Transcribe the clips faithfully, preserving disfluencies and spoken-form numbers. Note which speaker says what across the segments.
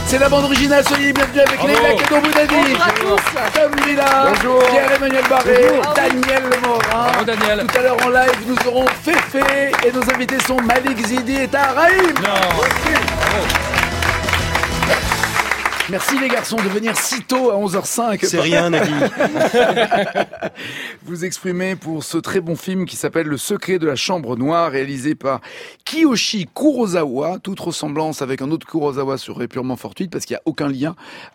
Speaker 1: C'est la bande originale, soyez bienvenus avec Leïla Kaddour-Boudadi, Tom Villa, Pierre-Emmanuel Barré, bonjour. Daniel Morin.
Speaker 2: Bonjour Daniel.
Speaker 1: Tout à l'heure en live, nous aurons Féfé et nos invités sont Malik Zidi et Tahar Rahim. Merci les garçons de venir si tôt à onze heures cinq.
Speaker 3: C'est rien, Nagui.
Speaker 1: Vous exprimez pour ce très bon film qui s'appelle Le secret de la chambre noire, réalisé par Kiyoshi Kurosawa. Toute ressemblance avec un autre Kurosawa serait purement fortuite parce qu'il n'y a aucun lien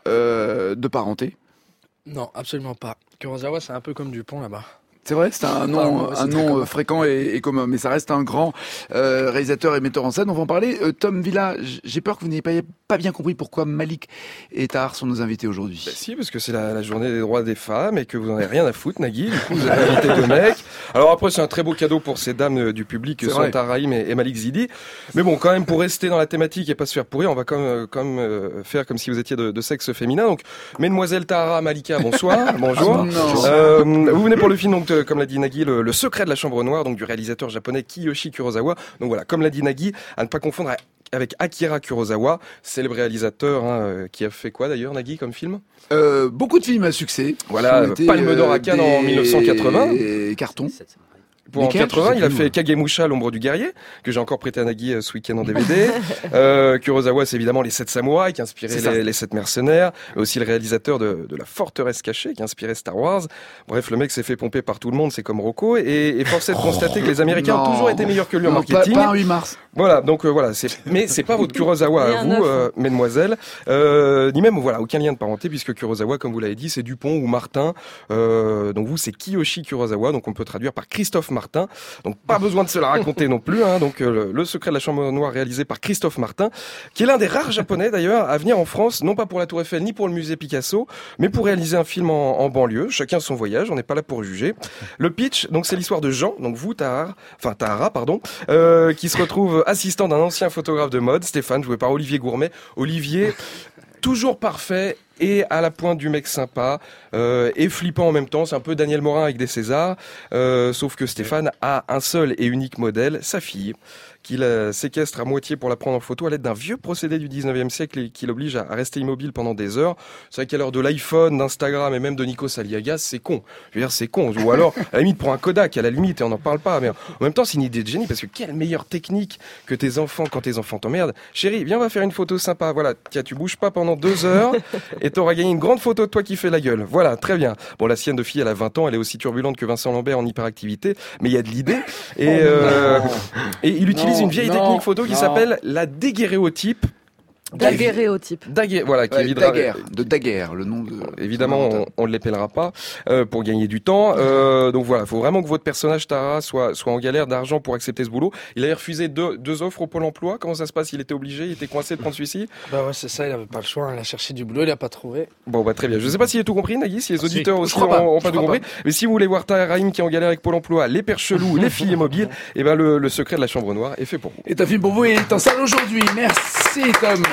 Speaker 1: euh, de parenté.
Speaker 2: Non, absolument pas. Kurosawa, c'est un peu comme Dupont là-bas.
Speaker 1: C'est vrai, c'est un nom,
Speaker 2: ah, c'est
Speaker 1: un nom euh, fréquent et, et commun, mais ça reste un grand euh, réalisateur et metteur en scène. On va en parler. Euh, Tom Villa, j'ai peur que vous n'ayez pas, pas bien compris pourquoi Malik et Tahar sont nos invités aujourd'hui.
Speaker 4: Bah si, parce que c'est la, la journée des droits des femmes et que vous n'en avez rien à foutre, Nagui. Du coup, vous avez invité deux mecs. Alors après, c'est un très beau cadeau pour ces dames euh, du public, que sont Tahar Rahim et, et Malik Zidi. Mais bon, quand même, pour rester dans la thématique et pas se faire pourrir, on va quand même, quand même euh, faire comme si vous étiez de, de sexe féminin. Donc, mesdemoiselles Tahara, Malika, bonsoir. Bonjour. Euh, vous venez pour le film, donc, euh, comme l'a dit Nagui, Le, le secret de la chambre noire, donc du réalisateur japonais Kiyoshi Kurosawa. Donc voilà, comme l'a dit Nagui, à ne pas confondre avec Akira Kurosawa, célèbre réalisateur hein, qui a fait quoi d'ailleurs, Nagui, comme film
Speaker 1: euh, Beaucoup de films à succès.
Speaker 4: Voilà, Palme d'Or à Cannes euh, en dix-neuf cent quatre-vingts.
Speaker 1: Et cartons.
Speaker 4: Pour en quatre-vingts, il a fait Kagemusha, l'ombre du guerrier, que j'ai encore prêté à Nagui ce week-end en D V D. euh, Kurosawa, c'est évidemment Les Sept Samouraïs, qui a inspiré les, les Sept Mercenaires, mais aussi le réalisateur de, de La Forteresse cachée, qui a inspiré Star Wars. Bref, le mec s'est fait pomper par tout le monde, c'est comme Rocco, et, et force est de oh, constater que les Américains non. ont toujours été meilleurs que lui en
Speaker 1: non,
Speaker 4: marketing.
Speaker 1: Pas, pas un huit mars.
Speaker 4: Voilà, donc euh, voilà, c'est, mais c'est pas votre Kurosawa à vous, euh, mesdemoiselles, euh, ni même voilà aucun lien de parenté, puisque Kurosawa, comme vous l'avez dit, c'est Dupont ou Martin. Euh, donc vous, c'est Kiyoshi Kurosawa, donc on peut traduire par Christophe Martin. Donc pas besoin de se la raconter non plus. Hein. Donc euh, le, le secret de la chambre noire réalisé par Christophe Martin, qui est l'un des rares japonais d'ailleurs à venir en France, non pas pour la Tour Eiffel ni pour le musée Picasso, mais pour réaliser un film en, en banlieue. Chacun son voyage, on n'est pas là pour juger. Le pitch, donc c'est l'histoire de Jean, donc vous Tahar, enfin Tahara pardon, euh, qui se retrouve assistant d'un ancien photographe de mode, Stéphane, joué par Olivier Gourmet. Olivier, toujours parfait et à la pointe du mec sympa euh, et flippant en même temps. C'est un peu Daniel Morin avec des Césars, euh, sauf que Stéphane a un seul et unique modèle, sa fille, qu'il euh, séquestre à moitié pour la prendre en photo à l'aide d'un vieux procédé du dix-neuvième siècle et qui l'oblige à, à rester immobile pendant des heures. C'est vrai qu'à l'heure de l'iPhone, d'Instagram et même de Nikos Aliagas, c'est con. Je veux dire, c'est con. Ou alors, à la limite, prends un Kodak, à la limite, et on n'en parle pas. Mais en même temps, c'est une idée de génie, parce que quelle meilleure technique que tes enfants, quand tes enfants t'emmerdent. Chérie, viens, on va faire une photo sympa. Voilà, tiens, tu bouges pas pendant deux heures et t'auras gagné une grande photo de toi qui fait la gueule. Voilà, très bien. Bon, la sienne de fille, elle a vingt ans, elle est aussi turbulente que Vincent Lambert en hyperactivité, mais il y a de l'idée. Et, oh, euh, et il utilise non, une vieille non. technique photo qui non. s'appelle la daguerréotype.
Speaker 5: Daguerréotype.
Speaker 4: Daguerre, voilà, qui
Speaker 1: ouais,
Speaker 4: évidemment
Speaker 1: Daguerre, de Daguerre, le nom de.
Speaker 4: Évidemment, on, on ne l'épellera pas euh, pour gagner du temps. Euh, donc voilà, il faut vraiment que votre personnage Tahara soit soit en galère d'argent pour accepter ce boulot. Il avait refusé deux, deux offres au Pôle Emploi. Comment ça se passe? Il était obligé, il était coincé de prendre celui-ci.
Speaker 2: Bah ouais, c'est ça. Il avait pas le choix. Il a cherché du boulot, il a pas trouvé.
Speaker 4: Bon bah très bien. Je sais pas s'il a tout compris, Nagui, si les auditeurs
Speaker 2: si,
Speaker 4: aussi ont pas, ont pas tout compris.
Speaker 2: Pas.
Speaker 4: Mais si vous voulez voir Tahar Rahim qui est en galère avec Pôle Emploi, les pères chelous, les filles immobiles, et ben le, le secret de la chambre noire est fait pour vous.
Speaker 1: Et un film pour vous et il est en salle aujourd'hui. Merci Tom.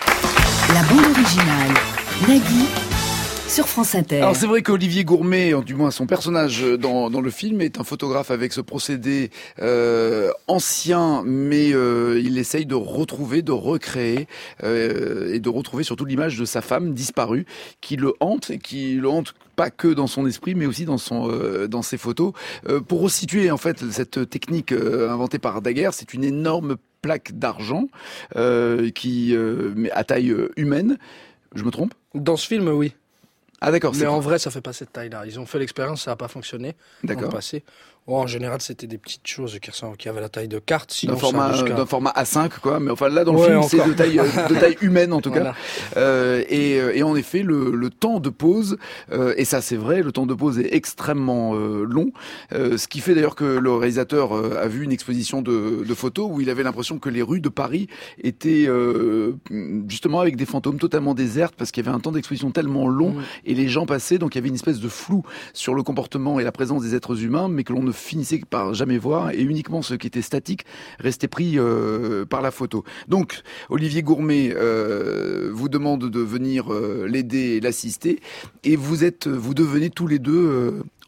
Speaker 6: La bande originale, Nagui, sur France Inter.
Speaker 1: Alors c'est vrai qu'Olivier Gourmet, du moins son personnage dans, dans le film, est un photographe avec ce procédé euh, ancien, mais euh, il essaye de retrouver, de recréer euh, et de retrouver surtout l'image de sa femme disparue qui le hante et qui le hante pas que dans son esprit, mais aussi dans son euh, dans ses photos. Euh, pour resituer en fait cette technique euh, inventée par Daguerre, c'est une énorme plaque d'argent euh, qui euh, à taille humaine. Je me trompe?
Speaker 2: Dans ce film, oui.
Speaker 1: Ah d'accord.
Speaker 2: Mais en vrai, ça fait pas cette taille-là. Ils ont fait l'expérience, ça a pas fonctionné.
Speaker 1: D'accord.
Speaker 2: Dans le passé. Oh, en général, c'était des petites choses qui, ressemblent, qui avaient la taille de carte. Sinon,
Speaker 1: d'un format,
Speaker 2: jusqu'à...
Speaker 1: d'un format A cinq, quoi. Mais enfin, là, dans le
Speaker 2: ouais,
Speaker 1: film,
Speaker 2: encore.
Speaker 1: c'est de taille, de taille humaine, en tout
Speaker 2: voilà.
Speaker 1: cas. Euh, et, et en effet, le, le temps de pause, euh, et ça, c'est vrai, le temps de pause est extrêmement euh, long. Euh, ce qui fait d'ailleurs que le réalisateur euh, a vu une exposition de, de photos où il avait l'impression que les rues de Paris étaient euh, justement avec des fantômes totalement désertes parce qu'il y avait un temps d'exposition tellement long mmh. et les gens passaient, donc il y avait une espèce de flou sur le comportement et la présence des êtres humains, mais que l'on ne finissait par jamais voir, et uniquement ceux qui étaient statiques restaient pris euh, par la photo. Donc, Olivier Gourmet euh, vous demande de venir euh, l'aider et l'assister, et vous êtes, vous devenez tous les deux euh,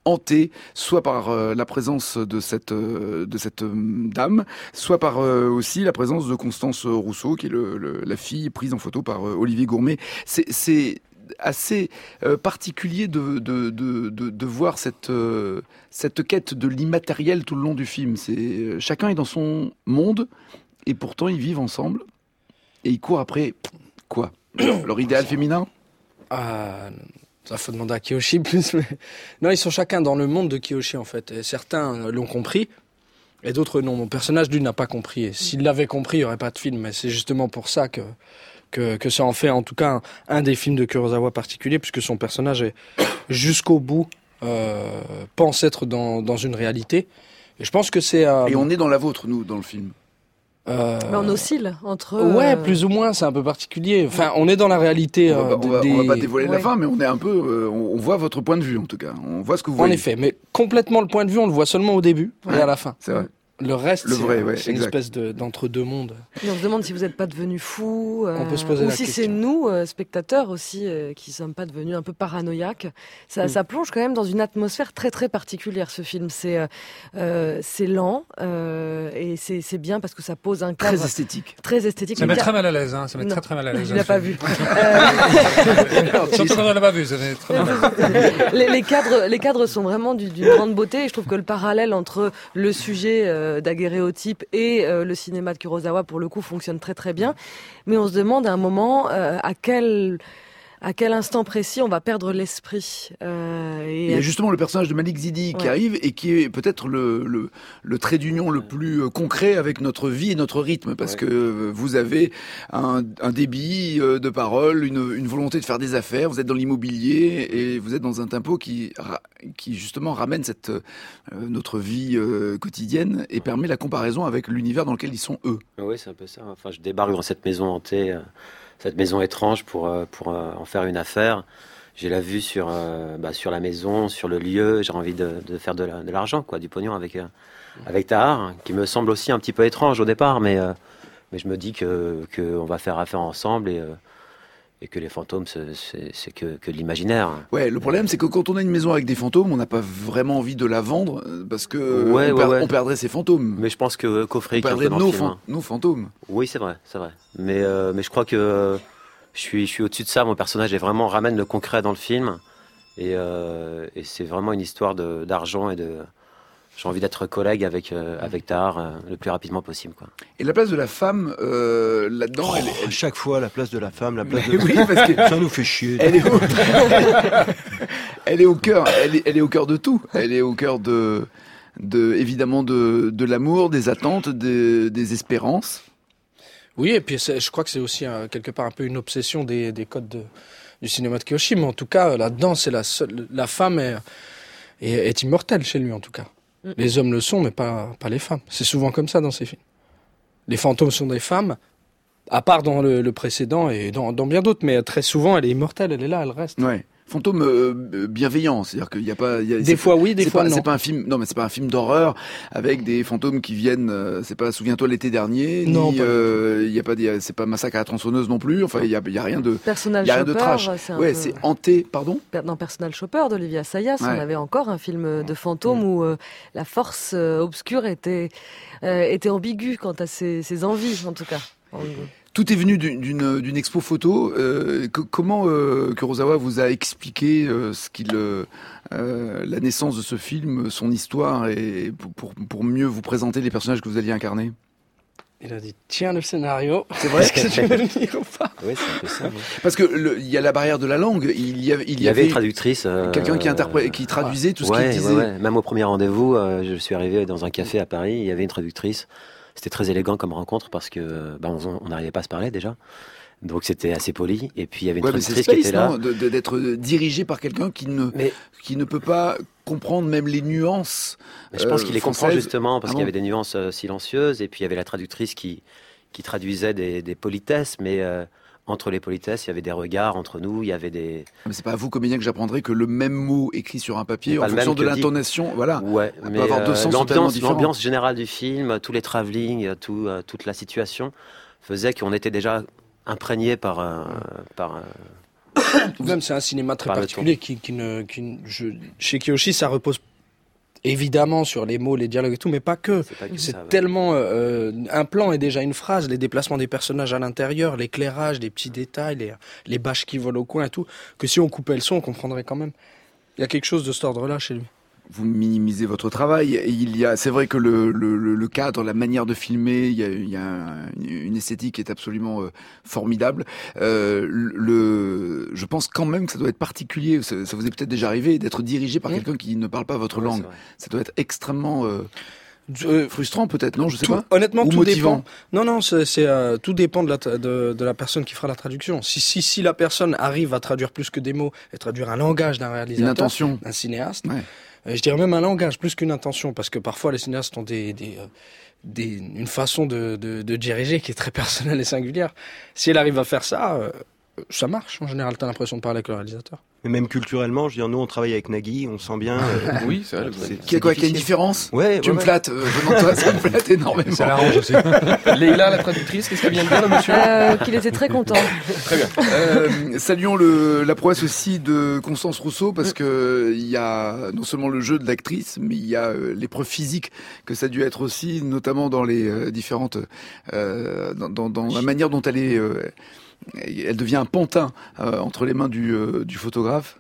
Speaker 1: hanté soit par euh, la présence de cette euh, de cette euh, dame, soit par euh, aussi la présence de Constance Rousseau, qui est le, le, la fille prise en photo par euh, Olivier Gourmet. C'est, c'est assez euh, particulier de, de, de, de, de voir cette, euh, cette quête de l'immatériel tout le long du film. C'est, euh, chacun est dans son monde et pourtant ils vivent ensemble et ils courent après quoi ? leur, leur idéal féminin ?
Speaker 2: Ah, ça faut demander à Kiyoshi plus, mais non, ils sont chacun dans le monde de Kiyoshi en fait. Et certains l'ont compris et d'autres non. Mon personnage lui n'a pas compris. Et s'il l'avait compris, il n'y aurait pas de film. Mais c'est justement pour ça que que, que ça en fait en tout cas un, un des films de Kurosawa particulier, puisque son personnage est jusqu'au bout euh, pense être dans dans une réalité. Et je pense que c'est euh,
Speaker 1: et on est dans la vôtre, nous, dans le film.
Speaker 2: Euh...
Speaker 5: Mais on oscille entre...
Speaker 2: Ouais,
Speaker 5: euh...
Speaker 2: plus ou moins, c'est un peu particulier. Enfin, on est dans la réalité...
Speaker 1: On va,
Speaker 2: euh,
Speaker 1: on va,
Speaker 2: des...
Speaker 1: on va pas dévoiler
Speaker 5: ouais.
Speaker 1: la fin, mais on est un peu... Euh, on, on voit votre point de vue, en tout cas. On voit ce que vous
Speaker 2: En
Speaker 1: voyez.
Speaker 2: effet, mais complètement le point de vue, on le voit seulement au début
Speaker 1: Ouais,
Speaker 2: et à la fin.
Speaker 1: C'est vrai.
Speaker 2: Le reste,
Speaker 1: Le
Speaker 2: c'est,
Speaker 1: vrai, ouais,
Speaker 2: c'est une
Speaker 1: exact.
Speaker 2: espèce de, d'entre-deux mondes.
Speaker 5: Et on se demande si vous n'êtes pas devenus fous.
Speaker 2: On peut se poser
Speaker 5: ou
Speaker 2: la
Speaker 5: si
Speaker 2: question.
Speaker 5: c'est nous, euh, spectateurs aussi, euh, qui ne sommes pas devenus un peu paranoïaques. Ça,
Speaker 2: Mm.
Speaker 5: ça plonge quand même dans une atmosphère très très particulière, ce film. C'est, euh, euh, c'est lent euh, et c'est, c'est bien parce que ça pose un cadre
Speaker 1: Très esthétique.
Speaker 5: très esthétique.
Speaker 3: Ça met
Speaker 5: Mais
Speaker 3: très mal à l'aise, hein. Ça met
Speaker 5: Non.
Speaker 3: très très mal à l'aise.
Speaker 5: Je l'ai
Speaker 3: hein,
Speaker 5: pas
Speaker 3: ce
Speaker 5: vu.
Speaker 3: film.
Speaker 5: Euh,
Speaker 3: Surtout quand on l'a pas vu, ça met très mal à l'aise.
Speaker 5: les, les cadres, les cadres sont vraiment du- d'une grande beauté. Et je trouve que le parallèle entre le sujet euh, daguerréotype et euh, le cinéma de Kurosawa, pour le coup, fonctionne très très bien. Mais on se demande à un moment euh, à quel à quel instant précis on va perdre l'esprit. Euh, et
Speaker 1: Il y a justement le personnage de Malik Zidi qui
Speaker 5: Ouais.
Speaker 1: arrive et qui est peut-être le, le, le trait d'union le plus euh, concret avec notre vie et notre rythme, parce
Speaker 7: Ouais.
Speaker 1: que euh, vous avez un, un débit euh, de parole, une, une volonté de faire des affaires, vous êtes dans l'immobilier et vous êtes dans un tempo qui, ra- qui justement ramène cette, euh, notre vie euh, quotidienne et permet la comparaison avec l'univers dans lequel ils sont eux.
Speaker 7: Oui, c'est un peu ça. Enfin, je débarque dans cette maison hantée, euh, cette maison étrange pour, euh, pour euh, en faire une affaire. J'ai la vue sur, euh, bah, sur la maison, sur le lieu. J'ai envie de, de faire de, la- de l'argent, quoi, du pognon avec, euh, avec Tahar, qui me semble aussi un petit peu étrange au départ, mais, euh, mais je me dis que, que on va faire affaire ensemble et, euh, et que les fantômes, c'est, c'est, c'est que, que de l'imaginaire.
Speaker 1: Ouais, le problème c'est que quand on a une maison avec des fantômes, on n'a pas vraiment envie de la vendre euh, parce que euh,
Speaker 7: Ouais,
Speaker 1: on,
Speaker 7: ouais,
Speaker 1: per-
Speaker 7: ouais.
Speaker 1: on perdrait ses fantômes.
Speaker 7: Mais je pense que
Speaker 1: on
Speaker 7: Coffret qui
Speaker 1: perdrait
Speaker 7: dans
Speaker 1: nos,
Speaker 7: le film,
Speaker 1: fan-
Speaker 7: hein.
Speaker 1: nos fantômes.
Speaker 7: Oui, c'est vrai, c'est vrai. Mais, euh, mais je crois que euh, je suis, je suis au-dessus de ça. Mon personnage est vraiment ramène le concret dans le film, et, euh, et c'est vraiment une histoire de, d'argent et de. J'ai envie d'être collègue avec euh, avec Tahar euh, le plus rapidement possible, quoi.
Speaker 1: Et la place de la femme euh, là-dedans, elle,
Speaker 8: À chaque fois, la place de la femme, la place
Speaker 1: elle-
Speaker 8: de...
Speaker 1: oui, parce que
Speaker 8: Ça nous fait chier.
Speaker 1: elle est au, elle est au cœur, elle est, elle est au cœur de tout. Elle est au cœur de, de évidemment de, de l'amour, des attentes, des, des espérances.
Speaker 2: Oui, et puis c'est- je crois que c'est aussi euh, quelque part un peu une obsession des, des codes de, du cinéma de Kiyoshi, mais en tout cas, là-dedans, c'est la seule, la femme est, est, est immortelle chez lui, en tout cas.
Speaker 5: Mm.
Speaker 2: Les hommes le sont, mais pas, pas les femmes. C'est souvent comme ça dans ces films. Les fantômes sont des femmes, à part dans le, le précédent et dans, dans bien d'autres, mais très souvent, elle est immortelle, elle est là, elle reste.
Speaker 1: Ouais. Fantôme euh, bienveillant, c'est-à-dire qu'il n'y a pas. il Y a,
Speaker 2: Des
Speaker 1: c'est-
Speaker 2: fois oui, des
Speaker 1: c'est
Speaker 2: fois
Speaker 1: pas,
Speaker 2: non.
Speaker 1: C'est pas un film. Non, mais c'est pas un film d'horreur avec des fantômes qui viennent. euh, c'est pas Souviens-toi l'été dernier.
Speaker 2: Non,
Speaker 1: Ni,
Speaker 2: pas du
Speaker 1: euh, il y a pas. des- C'est pas Massacre à la tronçonneuse non plus. Enfin, il y a, il y a rien de.
Speaker 5: Personnel
Speaker 1: Il y a rien de
Speaker 5: Shopper,
Speaker 1: trash.
Speaker 5: c'est un
Speaker 1: Ouais,
Speaker 5: peu-
Speaker 1: c'est hanté. Pardon.
Speaker 5: Dans Personal Shopper d'Olivia Assayas,
Speaker 1: Ouais.
Speaker 5: on avait encore un film de fantôme où euh, la force euh, obscure était, euh, était ambiguë quant à ses, ses envies, en tout cas. En-
Speaker 1: Tout est venu d'une- d'une d'une expo photo. Euh, co- comment euh, Kurosawa vous a expliqué euh, ce qu'il, euh, euh, la naissance de ce film, son histoire, et pour, pour, pour mieux vous présenter les personnages que vous alliez incarner?
Speaker 2: Il a dit, tiens le scénario,
Speaker 1: C'est vrai.
Speaker 2: est-ce que tu veux le lire ou pas?
Speaker 7: Oui, c'est un peu ça. oui.
Speaker 1: Parce que le- il y a la barrière de la langue. Il y avait, il
Speaker 7: Il
Speaker 1: y
Speaker 7: y avait
Speaker 1: avait
Speaker 7: une traductrice. euh,
Speaker 1: quelqu'un qui interpré- qui traduisait tout ce
Speaker 7: ouais,
Speaker 1: qu'il disait.
Speaker 7: ouais, ouais. Même au premier rendez-vous, euh, je suis arrivé dans un café à Paris, il y avait une traductrice. C'était très élégant comme rencontre parce que bah, on on n'arrivait pas à se parler déjà. Donc c'était assez poli. Et puis il y avait une
Speaker 1: Ouais, mais c'est
Speaker 7: traductrice qui
Speaker 1: space,
Speaker 7: était là.
Speaker 1: non, de- de- d'être dirigé par quelqu'un qui ne
Speaker 7: Mais,
Speaker 1: qui ne peut pas comprendre même les nuances.
Speaker 7: mais je pense
Speaker 1: euh,
Speaker 7: qu'il les comprend
Speaker 1: françaises.
Speaker 7: justement parce
Speaker 1: Ah
Speaker 7: qu'il y
Speaker 1: bon
Speaker 7: avait des nuances euh, silencieuses et puis il y avait la traductrice qui, qui traduisait des, des politesses, mais euh, entre les politesses, il y avait des regards entre nous, il y avait des...
Speaker 1: Mais c'est pas à vous, comédien, que j'apprendrai que le même mot écrit sur un papier,
Speaker 7: Mais
Speaker 1: en
Speaker 7: pas le
Speaker 1: fonction
Speaker 7: même
Speaker 1: de
Speaker 7: que dit.
Speaker 1: l'intonation, voilà.
Speaker 7: Ouais,
Speaker 1: peut
Speaker 7: mais
Speaker 1: avoir deux
Speaker 7: euh,
Speaker 1: sens totalement
Speaker 7: l'ambiance,
Speaker 1: différents.
Speaker 7: l'ambiance générale du film, tous les travelling, tout, euh, toute la situation faisait qu'on était déjà imprégné par, euh, par, euh,
Speaker 2: Même c'est un cinéma très
Speaker 7: Par le
Speaker 2: particulier qui, qui ne, qui ne- je, chez Kiyoshi, ça repose évidemment sur les mots, les dialogues et tout, mais pas que.
Speaker 7: C'est pas que
Speaker 2: C'est
Speaker 7: ça, ouais.
Speaker 2: tellement euh, un plan est déjà une phrase, les déplacements des personnages à l'intérieur, l'éclairage, les petits détails, les, les bâches qui volent au coin et tout, que si on coupait le son, on comprendrait quand même. Il y a quelque chose de cet ordre-là chez lui.
Speaker 1: Vous minimisez votre travail. Et il y a, c'est vrai que le, le, le le cadre, la manière de filmer, il y a, il y a un- une esthétique qui est absolument euh, formidable. Euh, le, je pense quand même que ça doit être particulier. Ça, ça vous est peut-être déjà arrivé d'être dirigé par
Speaker 2: Mmh.
Speaker 1: quelqu'un qui ne parle pas votre
Speaker 7: Ouais,
Speaker 1: langue.
Speaker 7: c'est vrai.
Speaker 1: Ça doit être extrêmement euh,
Speaker 2: Euh,
Speaker 1: frustrant, peut-être, non? Je sais
Speaker 2: Tout-
Speaker 1: pas.
Speaker 2: honnêtement,
Speaker 1: Ou
Speaker 2: tout
Speaker 1: motivant.
Speaker 2: dépend. Non, non, c'est, c'est, euh, tout dépend de la, tra- de, de la personne qui fera la traduction. Si, si, si la personne arrive à traduire plus que des mots et traduire un langage d'un
Speaker 1: Une
Speaker 2: réalisateur,
Speaker 1: intention.
Speaker 2: d'un cinéaste,
Speaker 1: Ouais.
Speaker 2: euh, je dirais même un langage plus qu'une intention, parce que parfois les cinéastes ont des, des, euh, des, une façon de, de, de diriger qui est très personnelle et singulière. Si elle arrive à faire ça, euh, ça marche. En général, t'as l'impression de parler avec le réalisateur.
Speaker 8: Mais même culturellement, je veux dire, nous on travaille avec Nagui, on sent bien. euh,
Speaker 4: Oui, c'est vrai.
Speaker 8: c'est-
Speaker 1: Qu'il y a quoi, qu'il y a une
Speaker 8: difficile.
Speaker 1: différence?
Speaker 8: Ouais,
Speaker 1: Tu
Speaker 8: ouais,
Speaker 1: me
Speaker 8: ouais.
Speaker 1: flattes, euh, venant de toi, ça me flatte énormément.
Speaker 3: Ça l'arrange aussi.
Speaker 4: Leïla, la traductrice, qu'est-ce qu'elle vient de dire, le monsieur
Speaker 5: Euh, qu'il était très content.
Speaker 4: Très bien.
Speaker 1: Euh, saluons le, la prouesse aussi de Constance Rousseau, parce que il y a non seulement le jeu de l'actrice, mais il y a euh, l'épreuve physique que ça a dû être aussi, notamment dans les euh, différentes, euh, dans, dans, dans la manière dont elle est, euh, elle devient un pantin euh, entre les mains du, euh, du photographe.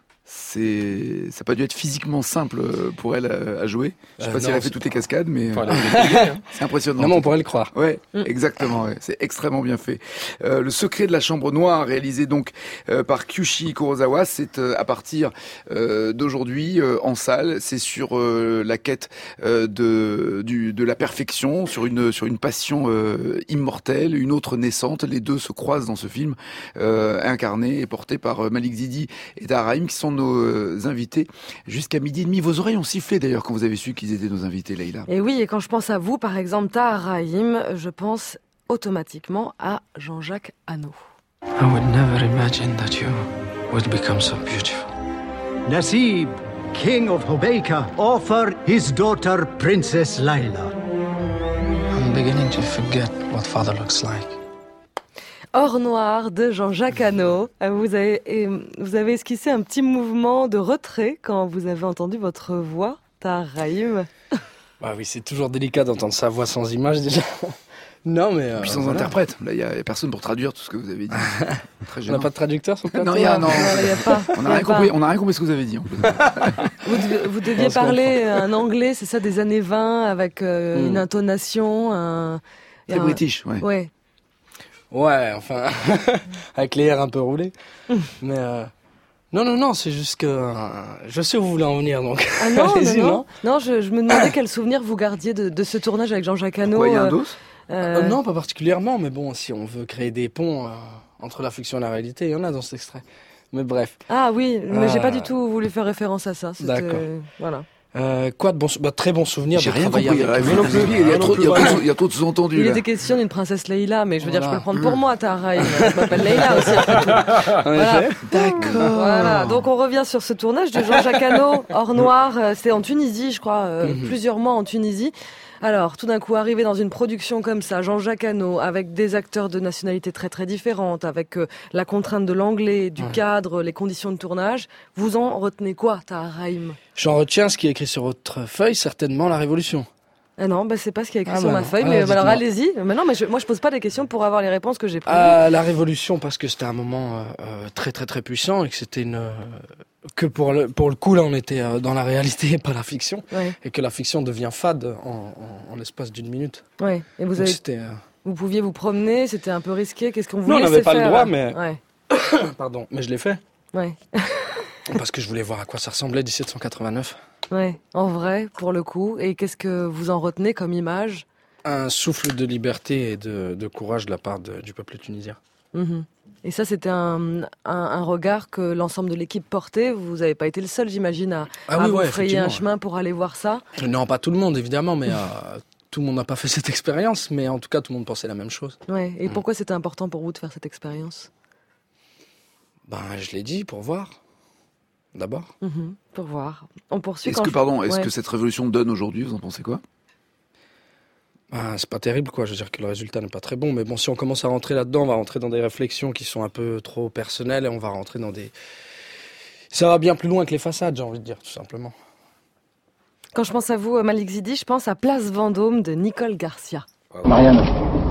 Speaker 1: C'est, ça n'a pas dû être physiquement simple euh, pour elle à, à jouer. Je sais
Speaker 2: Euh,
Speaker 1: pas si
Speaker 2: non,
Speaker 1: elle a fait
Speaker 2: c'est
Speaker 1: toutes les cascades, mais
Speaker 4: Enfin,
Speaker 1: euh,
Speaker 4: elle a-
Speaker 1: c'est impressionnant.
Speaker 2: Non, mais on pourrait le croire.
Speaker 1: Ouais,
Speaker 5: Mm.
Speaker 1: exactement. Ouais. C'est extrêmement bien fait. Euh, le secret de la chambre noire, réalisé donc euh, par Kyushi Kurosawa, c'est euh, à partir euh, d'aujourd'hui euh, en salle. C'est sur euh, la quête euh, de du, de la perfection, sur une sur une passion euh, immortelle, une autre naissante. Les deux se croisent dans ce film, euh, incarné et porté par euh, Malik Zidi et Tahar qui sont nos euh, invités jusqu'à midi et demi. Vos oreilles ont sifflé d'ailleurs quand vous avez su qu'ils étaient nos invités, Leïla.
Speaker 5: Et oui, et quand je pense à vous, par exemple, Tahar Rahim, je pense automatiquement à Jean-Jacques Hano.
Speaker 9: I would never imagine that you would become so beautiful.
Speaker 10: Nasib, king of Hobeika, offer his daughter Princess Layla.
Speaker 9: I'm beginning to forget what father looks like.
Speaker 5: Or noir de Jean-Jacques Hano. Vous avez, et vous avez esquissé un petit mouvement de retrait quand vous avez entendu votre voix, Tahar Rahim.
Speaker 2: Bah oui, c'est toujours délicat d'entendre sa voix sans image déjà. Non, mais.
Speaker 1: Et puis
Speaker 2: euh,
Speaker 1: sans
Speaker 2: voilà.
Speaker 1: interprète. Là, il y, a y a personne pour traduire tout ce que vous avez dit. Très
Speaker 2: On
Speaker 1: gênant.
Speaker 2: n'a pas de traducteur sur le plateau
Speaker 1: Non, il y a,
Speaker 2: là
Speaker 1: non.
Speaker 5: il y a pas.
Speaker 1: On
Speaker 5: il y
Speaker 1: n'a
Speaker 5: a
Speaker 1: rien
Speaker 5: pas.
Speaker 1: compris. On n'a rien compris ce que vous avez dit. En plus.
Speaker 5: Vous, dev- vous deviez
Speaker 2: On se
Speaker 5: parler un anglais, c'est ça, des années vingt, avec euh,
Speaker 2: Mm.
Speaker 5: une intonation. Un...
Speaker 1: Très
Speaker 5: un-
Speaker 1: british, ouais.
Speaker 5: Ouais.
Speaker 2: Ouais, enfin, avec les airs un peu roulés. Mais euh, non, non, non, c'est juste que euh, je sais où vous voulez en venir, donc.
Speaker 5: Ah non, non,
Speaker 2: Allez-y,
Speaker 5: non. Non, je, je me demandais quel souvenir vous gardiez de, de ce tournage avec Jean-Jacques Hano.
Speaker 1: Pourquoi il y a un
Speaker 5: euh,
Speaker 1: dos
Speaker 5: euh,
Speaker 2: Euh, non, pas particulièrement, mais bon, si on veut créer des ponts euh, entre la fiction et la réalité, il y en a dans cet extrait. Mais bref.
Speaker 5: Ah oui, mais j'ai
Speaker 2: Euh,
Speaker 5: pas du tout voulu faire référence à ça. c'était-
Speaker 2: D'accord.
Speaker 5: Voilà.
Speaker 2: Euh, quoi de bon, sou- bah, très bon souvenir
Speaker 1: J'ai
Speaker 2: de
Speaker 1: rien
Speaker 2: travailler
Speaker 1: compris.
Speaker 2: avec
Speaker 1: Vous
Speaker 2: lui.
Speaker 1: non plus, Il y a trop, il y a trop- il y a trop de sous-entendus.
Speaker 5: Il
Speaker 1: là.
Speaker 5: était question d'une princesse Leïla, mais je veux dire, je peux
Speaker 2: Voilà.
Speaker 5: le prendre pour moi, Tahar Rahim. Je m'appelle Leïla aussi, après tout.
Speaker 2: En
Speaker 5: Voilà.
Speaker 2: effet. D'accord.
Speaker 5: Voilà, donc on revient sur ce tournage de Jean-Jacques Hano, Or Noir, euh, c'était en Tunisie, je crois, euh,
Speaker 2: Mhm.
Speaker 5: plusieurs mois en Tunisie. Alors, tout d'un coup, arrivé dans une production comme ça, Jean-Jacques Hano, avec des acteurs de nationalités très très différentes, avec euh, la contrainte de l'anglais, du
Speaker 2: Ouais.
Speaker 5: cadre, les conditions de tournage, vous en retenez quoi, Tahar Rahim?
Speaker 2: J'en retiens ce qui est écrit sur votre feuille, certainement la Révolution.
Speaker 5: Ah non, bah, c'est pas ce qui est écrit
Speaker 2: Ah
Speaker 5: sur
Speaker 2: bah
Speaker 5: ma
Speaker 2: non.
Speaker 5: feuille,
Speaker 2: Ah,
Speaker 5: mais bah, alors
Speaker 2: dites-moi.
Speaker 5: allez-y. Mais non, mais je- moi je pose pas des questions pour avoir les réponses que j'ai prises.
Speaker 2: Ah, la Révolution, parce que c'était un moment euh, euh, très très très puissant et que c'était une... euh, que pour le, pour le coup, là, on était euh, dans la réalité et pas la fiction.
Speaker 5: Ouais,
Speaker 2: Et que la fiction devient fade en, en, en l'espace d'une minute.
Speaker 5: ouais. Et vous
Speaker 2: Donc
Speaker 5: avez,
Speaker 2: c'était... euh,
Speaker 5: vous pouviez vous promener, c'était un peu risqué. Qu'est-ce qu'on
Speaker 2: Non,
Speaker 5: voulait
Speaker 2: on n'avait
Speaker 5: laisser
Speaker 2: pas le
Speaker 5: faire,
Speaker 2: droit,
Speaker 5: là
Speaker 2: mais-
Speaker 5: Ouais,
Speaker 2: Pardon, mais je l'ai fait.
Speaker 5: ouais.
Speaker 2: Parce que je voulais voir à quoi ça ressemblait dix-sept cent quatre-vingt-neuf.
Speaker 5: Ouais, en vrai, pour le coup. Et qu'est-ce que vous en retenez comme image?
Speaker 2: Un souffle de liberté et de, de courage de la part de- du peuple tunisien.
Speaker 5: Mhm. Et ça, c'était un, un, un regard que l'ensemble de l'équipe portait. Vous n'avez pas été le seul, j'imagine, à,
Speaker 2: Ah
Speaker 5: à
Speaker 2: oui,
Speaker 5: vous
Speaker 2: ouais,
Speaker 5: frayer un
Speaker 2: effectivement.
Speaker 5: chemin pour aller voir ça.
Speaker 2: Non, pas tout le monde, évidemment, mais euh, tout le monde n'a pas fait cette expérience. Mais en tout cas, tout le monde pensait la même chose.
Speaker 5: Ouais. Et
Speaker 2: Mm.
Speaker 5: pourquoi c'était important pour vous de faire cette expérience?
Speaker 2: Ben, je l'ai dit, pour voir. D'abord.
Speaker 5: Mhm. Pour voir. On poursuit
Speaker 1: Est-ce
Speaker 5: quand
Speaker 1: que,
Speaker 5: je-
Speaker 1: pardon, est-ce
Speaker 5: Ouais.
Speaker 1: que cette révolution donne aujourd'hui? Vous en pensez quoi?
Speaker 2: Ah, c'est pas terrible, quoi. Je veux dire que le résultat n'est pas très bon. Mais bon, si on commence à rentrer là-dedans, on va rentrer dans des réflexions qui sont un peu trop personnelles et on va rentrer dans des... Ça va bien plus loin que les façades, j'ai envie de dire, tout simplement.
Speaker 5: Quand je pense à vous, Malik Zidi, je pense à Place Vendôme de Nicole Garcia.
Speaker 11: Marianne.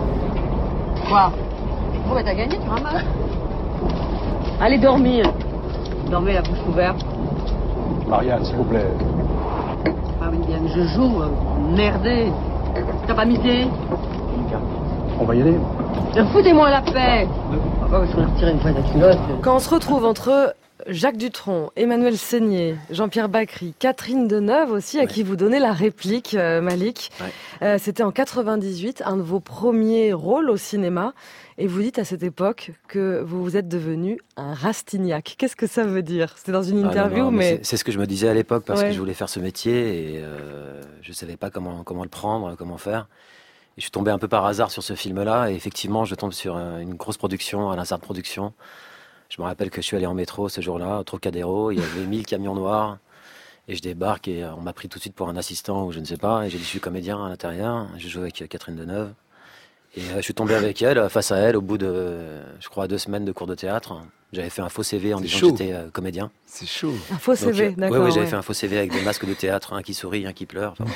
Speaker 12: Quoi? Bon, bah t'as gagné, tu ramasses.
Speaker 11: Allez dormir.
Speaker 12: Dormez la bouche ouverte.
Speaker 11: Marianne, s'il vous plaît.
Speaker 12: Ah oui, bien, je joue. Euh, merdé. T'as pas misé?
Speaker 11: On va y aller.
Speaker 12: Foutez-moi la paix. Ah bah, je vais retirer une fois ta culotte.
Speaker 5: Quand on se retrouve entre Jacques Dutronc, Emmanuel Seigné, Jean-Pierre Bacry, Catherine Deneuve aussi, à ouais. qui vous donnez la réplique, euh, Malik. Ouais. Euh, c'était en quatre-vingt-dix-huit, un de vos premiers rôles au cinéma. Et vous dites à cette époque que vous vous êtes devenu un Rastignac. Qu'est-ce que ça veut dire? C'était dans une interview, ah non, non, mais...
Speaker 7: mais... C'est, c'est ce que je me disais à l'époque, parce
Speaker 5: ouais.
Speaker 7: que je voulais faire ce métier, et euh, je savais pas comment, comment le prendre, comment faire. Et je suis tombé un peu par hasard sur ce film-là, et effectivement, je tombe sur une grosse production, Alain Sartre Productions. Je me rappelle que je suis allé en métro ce jour-là, au Trocadéro, il y avait mille camions noirs, et je débarque, et on m'a pris tout de suite pour un assistant, ou je ne sais pas, et j'ai dit, je suis comédien à l'intérieur, je joue avec Catherine Deneuve. Et euh, je suis tombé avec elle, face à elle, au bout de, je crois, deux semaines de cours de théâtre. J'avais fait un faux C V en
Speaker 1: c'est
Speaker 7: disant
Speaker 1: chaud.
Speaker 7: que j'étais euh, comédien.
Speaker 1: C'est chaud.
Speaker 5: Un faux C V,
Speaker 7: Donc,
Speaker 5: d'accord.
Speaker 7: Oui, ouais, j'avais
Speaker 5: ouais.
Speaker 7: fait un faux C V avec des masques de théâtre, un qui sourit, un qui pleure. Enfin,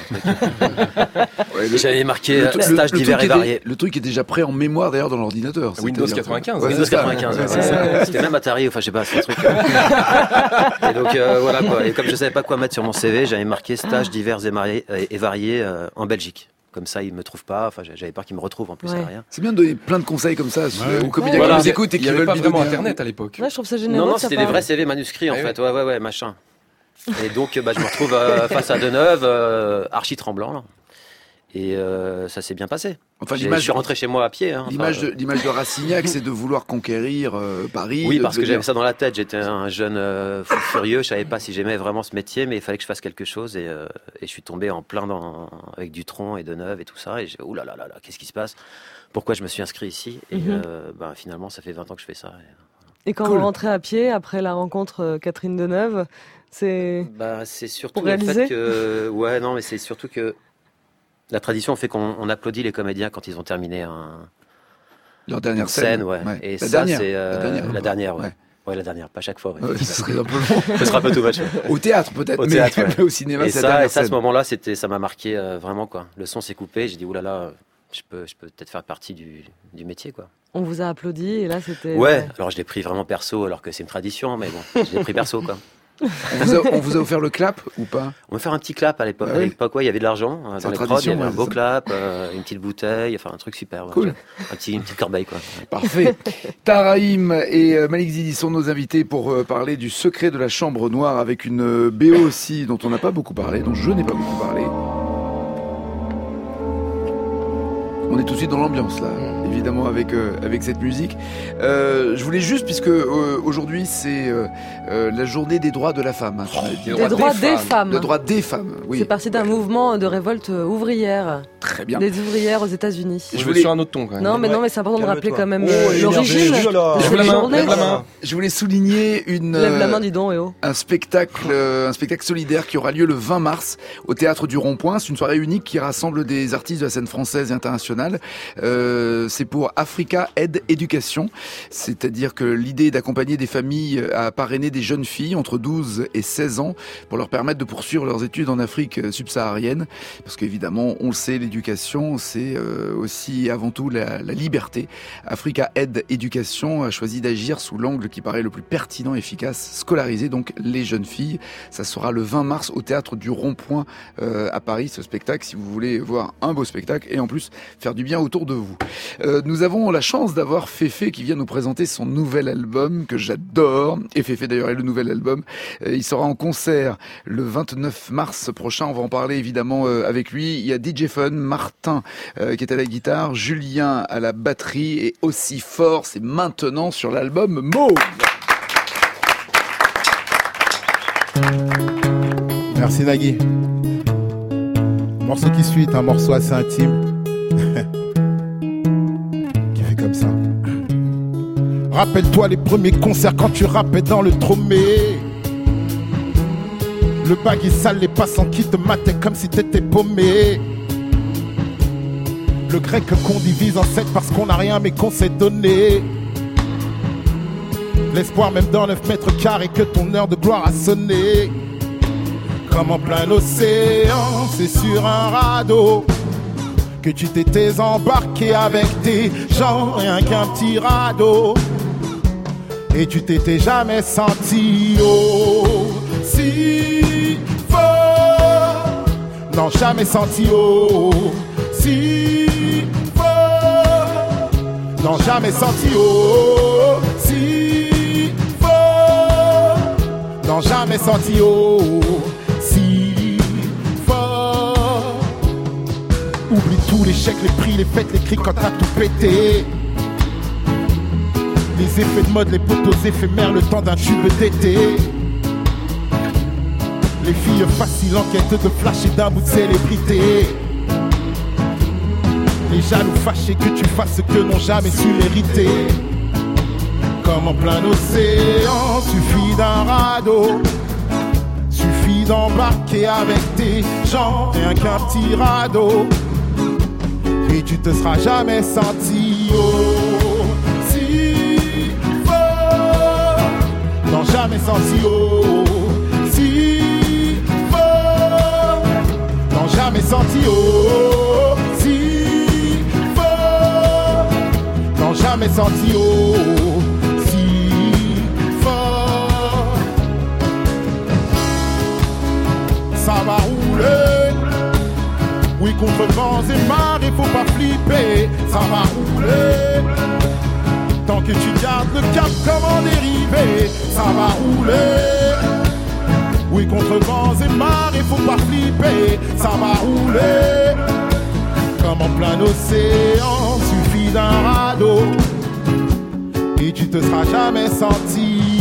Speaker 7: bon, ouais, le, j'avais marqué le, le, stage le, divers et variés.
Speaker 1: Le truc est déjà prêt en mémoire d'ailleurs dans l'ordinateur.
Speaker 4: Windows quatre-vingt-quinze.
Speaker 7: Ouais, Windows quatre-vingt-quinze. Ouais, ouais, ouais. C'était même Atari, enfin je sais pas, c'est un truc. Euh... et donc euh, voilà quoi. Et comme je savais pas quoi mettre sur mon C V, j'avais marqué stage divers et, mariés, et variés euh, en Belgique. Comme ça, ils me trouvent pas. Enfin, j'avais peur qu'ils me retrouvent en plus
Speaker 5: ouais.
Speaker 7: derrière.
Speaker 1: C'est bien de donner plein de conseils comme ça ouais. aux comédiens
Speaker 4: voilà.
Speaker 1: qui nous écoutent et qui
Speaker 4: veulent
Speaker 1: veulent
Speaker 4: pas vraiment Internet à l'époque.
Speaker 5: Ouais, je trouve ça généreux.
Speaker 7: Non, non, c'était des vrais C V manuscrits en
Speaker 4: ah,
Speaker 7: fait. Ouais, ouais, ouais, machin. Et donc, bah, je me retrouve euh, face à Deneuve, euh, archi tremblant. Là. Et euh, ça s'est bien passé. Enfin, l'image, je suis rentré chez moi à pied. Hein,
Speaker 1: l'image,
Speaker 7: enfin,
Speaker 1: de, l'image de Rastignac, c'est de vouloir conquérir euh, Paris.
Speaker 7: Oui, parce que
Speaker 1: venir...
Speaker 7: j'avais ça dans la tête. J'étais un jeune euh, fou furieux. Je savais pas si j'aimais vraiment ce métier, mais il fallait que je fasse quelque chose. Et, euh, et je suis tombé en plein dans, avec Dutronc et Deneuve et tout ça. Et j'ai ouh là là là là, qu'est-ce qui se passe? Pourquoi je me suis inscrit ici? Et mm-hmm. euh, bah, finalement, ça fait vingt ans que je fais ça. Et,
Speaker 5: et quand cool. vous rentrez à pied après la rencontre euh, Catherine Deneuve, c'est
Speaker 7: bah, c'est surtout
Speaker 5: pour
Speaker 7: le
Speaker 5: réaliser
Speaker 7: fait que ouais non, mais c'est surtout que la tradition fait qu'on on applaudit les comédiens quand ils ont terminé un...
Speaker 1: leur dernière
Speaker 7: scène,
Speaker 1: scène
Speaker 7: ouais.
Speaker 1: ouais.
Speaker 7: Et
Speaker 1: la
Speaker 7: ça,
Speaker 1: dernière.
Speaker 7: c'est euh,
Speaker 1: la dernière,
Speaker 7: la dernière, ouais.
Speaker 1: ouais.
Speaker 7: Ouais, la dernière, pas chaque fois. Ouais.
Speaker 1: Ouais, ça serait un peu long.
Speaker 7: Ce sera un peu tout match.
Speaker 1: Au théâtre peut-être,
Speaker 7: au
Speaker 1: mais,
Speaker 7: théâtre, ouais.
Speaker 1: mais au cinéma,
Speaker 7: et
Speaker 1: c'est
Speaker 7: ça,
Speaker 1: la dernière
Speaker 7: et ça, à
Speaker 1: scène.
Speaker 7: ce moment-là, c'était, ça m'a marqué euh, vraiment quoi. Le son s'est coupé, j'ai dit oulala, je peux, je peux peut-être faire partie du, du métier quoi.
Speaker 5: On vous a applaudi et là c'était.
Speaker 7: Ouais. ouais. Alors je l'ai pris vraiment perso, alors que c'est une tradition, mais bon, je l'ai pris perso quoi.
Speaker 1: On vous, a, on vous a offert le clap ou pas?
Speaker 7: On va faire un petit clap à l'époque. Ah oui. À l'époque, ouais, il y avait de l'argent euh, dans les prods, il y avait un beau ça. clap, euh, une petite bouteille, enfin un truc super.
Speaker 1: Cool.
Speaker 7: Ouais, un petit, une petite corbeille quoi.
Speaker 1: Parfait. Taraïm et euh, Malik Zidi sont nos invités pour euh, parler du secret de la chambre noire avec une euh, B O aussi dont on n'a pas beaucoup parlé, dont je n'ai pas beaucoup parlé. On est tout de suite dans l'ambiance là, évidemment avec euh, avec cette musique. Euh, je voulais juste, puisque euh, aujourd'hui c'est euh, euh, la journée des droits de la femme. Hein,
Speaker 5: oh, des droits, droits des, des femmes. femmes.
Speaker 1: Des droits des femmes. Oui.
Speaker 5: C'est parti d'un mouvement de révolte ouvrière.
Speaker 1: Très bien.
Speaker 5: Des ouvrières aux États-Unis.
Speaker 4: Je voulais sur un autre ton quand même.
Speaker 5: Non, mais
Speaker 1: ouais.
Speaker 5: non, mais c'est important de rappeler
Speaker 1: toi.
Speaker 5: quand même
Speaker 1: oh,
Speaker 5: euh, l'origine de cette journée.
Speaker 4: Lève la main.
Speaker 1: Je voulais souligner une.
Speaker 5: Lève la main, dis donc, et oh.
Speaker 1: Un spectacle, euh, un spectacle solidaire qui aura lieu le vingt mars au Théâtre du Rond-Point. C'est une soirée unique qui rassemble des artistes de la scène française et internationale. Euh, c'est pour Africa Aid Éducation, c'est-à-dire que l'idée est d'accompagner des familles à parrainer des jeunes filles entre douze et seize ans pour leur permettre de poursuivre leurs études en Afrique subsaharienne, parce qu'évidemment, on le sait, l'éducation, c'est euh, aussi avant tout la, la liberté. Africa Aid Éducation a choisi d'agir sous l'angle qui paraît le plus pertinent et efficace, scolariser donc les jeunes filles. Ça sera le vingt mars au Théâtre du Rond-Point euh, à Paris, ce spectacle, si vous voulez voir un beau spectacle et en plus faire du bien autour de vous. Euh, nous avons la chance d'avoir Féfé qui vient nous présenter son nouvel album que j'adore. Et Féfé d'ailleurs est le nouvel album. Euh, il sera en concert le vingt-neuf mars prochain. On va en parler évidemment euh, avec lui. Il y a D J Fun, Martin euh, qui est à la guitare, Julien à la batterie et aussi fort, c'est maintenant sur l'album Mo.
Speaker 13: Merci Nagui. Le morceau qui suit est un morceau assez intime. Comme ça. Rappelle-toi les premiers concerts quand tu rappais dans le Tromé. Le bague est sale, les passants qui te mataient comme si t'étais paumé. Le grec qu'on divise en sept parce qu'on n'a rien mais qu'on s'est donné. L'espoir même dans neuf mètres carrés que ton heure de gloire a sonné. Comme en plein océan, c'est sur un radeau que tu t'étais embarqué avec tes gens, rien qu'un petit radeau. Et tu t'étais jamais senti aussi fort. Non, jamais senti aussi fort. Non, jamais senti aussi fort. Non, jamais senti aussi fort. Oublie tout, les chèques, les prix, les fêtes, les cris quand t'as tout pété. Les effets de mode, les potos éphémères, le temps d'un tube d'été. Les filles faciles en quête de flash et d'un bout de célébrité. Les jaloux fâchés que tu fasses ce que n'ont jamais su mériter. Comme en plein océan, suffit d'un radeau. Suffit d'embarquer avec tes gens, rien qu'un petit radeau. Et tu te seras jamais senti aussi fort. Non, jamais senti aussi fort. Non, jamais senti aussi fort. Non, jamais senti aussi fort. Ça va rouler. Oui, contre vents et marées, faut pas flipper. Ça va rouler. Tant que tu gardes le cap comme en dérivé, ça va rouler. Oui, contre vents et marées, faut pas flipper. Ça va rouler. Comme en plein océan, suffit d'un radeau. Et tu te seras jamais senti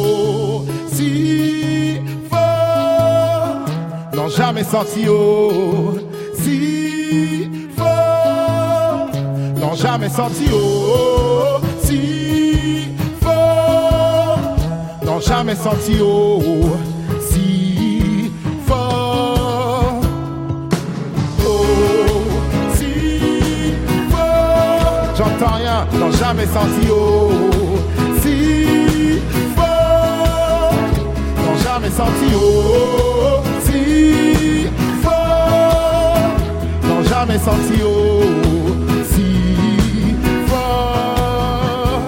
Speaker 13: aussi fort. Non, jamais senti aussi fort. Non, jamais senti aussi fort. Non, jamais senti aussi fort. Aussi fort. J'entends rien. Non, jamais senti aussi fort. Non, jamais senti aussi fort. Non, jamais senti aussi fort.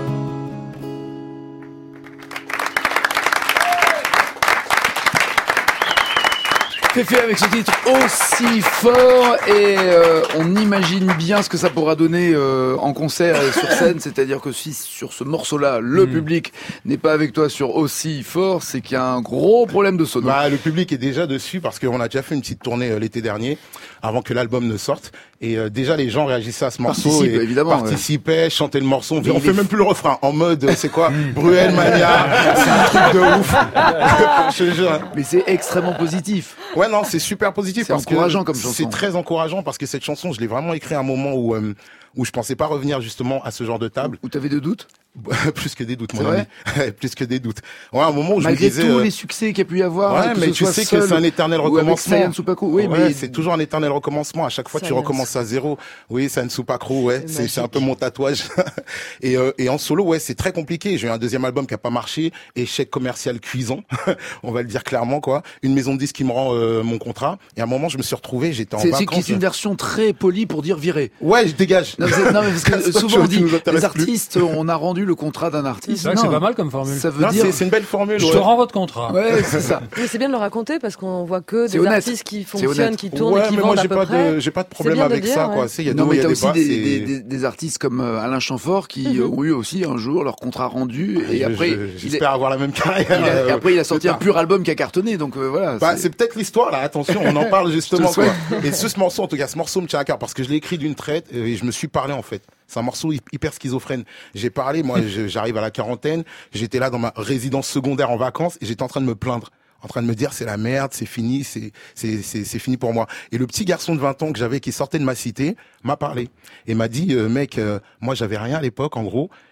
Speaker 1: Féfé avec ce titre aussi fort et euh, on imagine bien ce que ça pourra donner euh, en concert et sur scène, c'est-à-dire que si sur ce morceau-là le mmh. public n'est pas avec toi sur aussi fort, c'est qu'il y a un gros problème de sono.
Speaker 13: Bah, le public est déjà dessus parce qu'on a déjà fait une petite tournée euh, l'été dernier avant que l'album ne sorte et euh, déjà les gens réagissaient à ce morceau
Speaker 1: Participe,
Speaker 13: et
Speaker 1: évidemment,
Speaker 13: participaient, ouais. chantaient le morceau. On,
Speaker 1: Mais
Speaker 13: on fait
Speaker 1: est...
Speaker 13: même plus le refrain en mode c'est quoi Bruel Mania, c'est un truc de ouf. Je te jure.
Speaker 1: Mais c'est extrêmement positif.
Speaker 13: Ouais non, c'est super positif
Speaker 1: c'est
Speaker 13: parce
Speaker 1: encourageant
Speaker 13: que
Speaker 1: comme chanson.
Speaker 13: C'est très encourageant parce que cette chanson, je l'ai vraiment écrite à un moment où euh, où je pensais pas revenir justement à ce genre de table.
Speaker 1: Où t'avais de doutes?
Speaker 13: Plus que des doutes, mon
Speaker 1: c'est
Speaker 13: ami. Plus que des doutes. Ouais, un moment où
Speaker 1: malgré
Speaker 13: je me disais,
Speaker 1: tous
Speaker 13: euh...
Speaker 1: les succès qu'il y a pu y avoir,
Speaker 13: ouais, mais tu sais que c'est un éternel recommencement.
Speaker 1: Oui,
Speaker 13: ouais,
Speaker 1: mais
Speaker 13: c'est toujours un éternel recommencement. À chaque fois,
Speaker 5: Science.
Speaker 13: tu recommences à zéro. Oui, San Supakro, ouais, c'est, c'est un peu mon tatouage. et, euh, et en solo, ouais, c'est très compliqué. J'ai eu un deuxième album qui a pas marché, échec commercial cuisant, on va le dire clairement, quoi. Une maison de disques qui me rend euh, mon contrat. Et à un moment, je me suis retrouvé, j'étais en
Speaker 1: c'est,
Speaker 13: vacances.
Speaker 1: C'est, c'est une version très polie pour dire virer.
Speaker 13: Ouais, je dégage.
Speaker 1: Non, mais, non, mais parce que souvent on dit, les artistes, plus. On a rendu le contrat d'un artiste.
Speaker 3: C'est vrai que c'est pas mal comme formule.
Speaker 1: Ça veut
Speaker 13: non,
Speaker 1: dire...
Speaker 13: c'est, c'est une belle formule.
Speaker 3: Je
Speaker 13: ouais.
Speaker 3: te rends votre contrat.
Speaker 1: Ouais, c'est ça.
Speaker 5: Mais c'est bien de le raconter parce qu'on voit que
Speaker 1: c'est
Speaker 5: des
Speaker 1: honnête.
Speaker 5: artistes qui fonctionnent, qui tournent
Speaker 13: ouais,
Speaker 5: et qui
Speaker 13: mais
Speaker 5: vendent
Speaker 13: moi,
Speaker 5: à
Speaker 13: j'ai
Speaker 5: peu
Speaker 13: pas
Speaker 5: près.
Speaker 13: De, j'ai pas de problème avec
Speaker 5: dire,
Speaker 13: ça,
Speaker 5: ouais.
Speaker 13: quoi. Il y a
Speaker 1: non, mais
Speaker 13: il y a
Speaker 1: t'as
Speaker 13: des
Speaker 1: aussi
Speaker 13: bas,
Speaker 1: des,
Speaker 13: c'est...
Speaker 1: des, des, des artistes comme euh, Alain Chamfort qui mm-hmm. ont eu aussi un jour leur contrat rendu et
Speaker 13: je,
Speaker 1: après.
Speaker 13: Je, j'espère est... avoir la même carrière.
Speaker 1: Il a, et après, il a sorti un pur album qui a cartonné, donc euh, voilà.
Speaker 13: Bah, c'est... c'est peut-être l'histoire, là. Attention, on en parle justement, quoi. Et ce, ce morceau, en tout cas, ce morceau me tient à cœur parce que je l'ai écrit d'une traite et je me suis parlé, en fait. C'est un morceau hyper schizophrène. J'ai parlé, moi, j'arrive à la quarantaine, j'étais là dans ma résidence secondaire en vacances et j'étais en train de me plaindre, en train de me dire c'est la merde, c'est fini, c'est c'est c'est, c'est fini pour moi. Et le petit garçon de vingt ans que j'avais qui sortait de ma cité m'a parlé et m'a dit euh, mec, euh, moi j'avais rien à l'époque en gros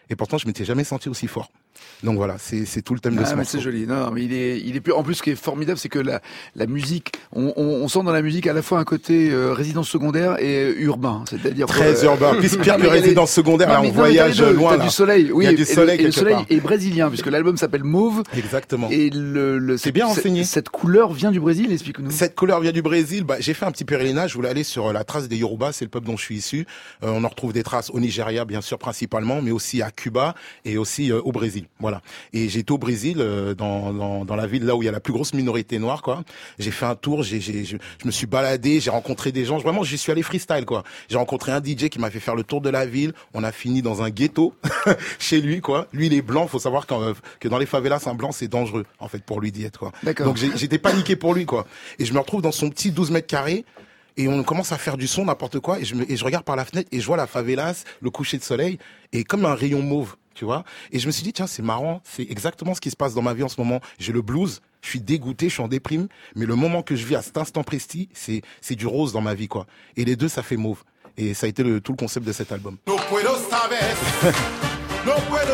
Speaker 14: Et pourtant, je m'étais jamais senti aussi fort. Donc voilà, c'est, c'est tout le thème
Speaker 1: ah,
Speaker 14: de ce
Speaker 1: mais
Speaker 14: morceau.
Speaker 1: C'est joli. Non, non, mais il est, il est plus. En plus, ce qui est formidable, c'est que la, la musique, on, on, on sent dans la musique à la fois un côté euh, résidence secondaire et urbain, c'est-à-dire
Speaker 14: très
Speaker 1: euh,
Speaker 14: urbain. Plus pire que résidence secondaire, là, on voyage loin.
Speaker 1: T'as du soleil, oui.
Speaker 14: Il y a du soleil.
Speaker 1: Et le, et le soleil est brésilien, puisque l'album s'appelle Mauve.
Speaker 14: Exactement.
Speaker 1: Et le, le
Speaker 14: c'est bien enseigné.
Speaker 1: Cette couleur vient du Brésil, explique-nous.
Speaker 14: Cette couleur vient du Brésil. Bah, j'ai fait un petit pèlerinage. Je voulais aller sur la trace des Yoruba, c'est le peuple dont je suis issu. Euh, on en retrouve des traces au Nigeria, bien sûr, principalement, mais aussi à Cuba et aussi euh, au Brésil. Voilà. Et j'étais au Brésil, euh, dans, dans dans la ville là où il y a la plus grosse minorité noire, quoi. J'ai fait un tour. J'ai, j'ai, je, je me suis baladé. J'ai rencontré des gens. Vraiment, j'y suis allé freestyle, quoi. J'ai rencontré un D J qui m'a fait faire le tour de la ville. On a fini dans un ghetto chez lui, quoi. Lui, il est blanc. Faut savoir qu'en, que dans les favelas, un blanc, c'est dangereux, en fait, pour lui d'y être, quoi.
Speaker 1: D'accord.
Speaker 14: Donc j'ai, j'étais paniqué pour lui, quoi. Et je me retrouve dans son petit douze mètres carrés. Et on commence à faire du son, n'importe quoi. Et je, me, et je regarde par la fenêtre et je vois la favelas, le coucher de soleil, et comme un rayon mauve, tu vois. Et je me suis dit, tiens, c'est marrant. C'est exactement ce qui se passe dans ma vie en ce moment. J'ai le blues. Je suis dégoûté, je suis en déprime. Mais le moment que je vis à cet instant précis, c'est, c'est du rose dans ma vie, quoi. Et les deux, ça fait mauve. Et ça a été le, tout le concept de cet album.
Speaker 13: No puedo sabes, no puedo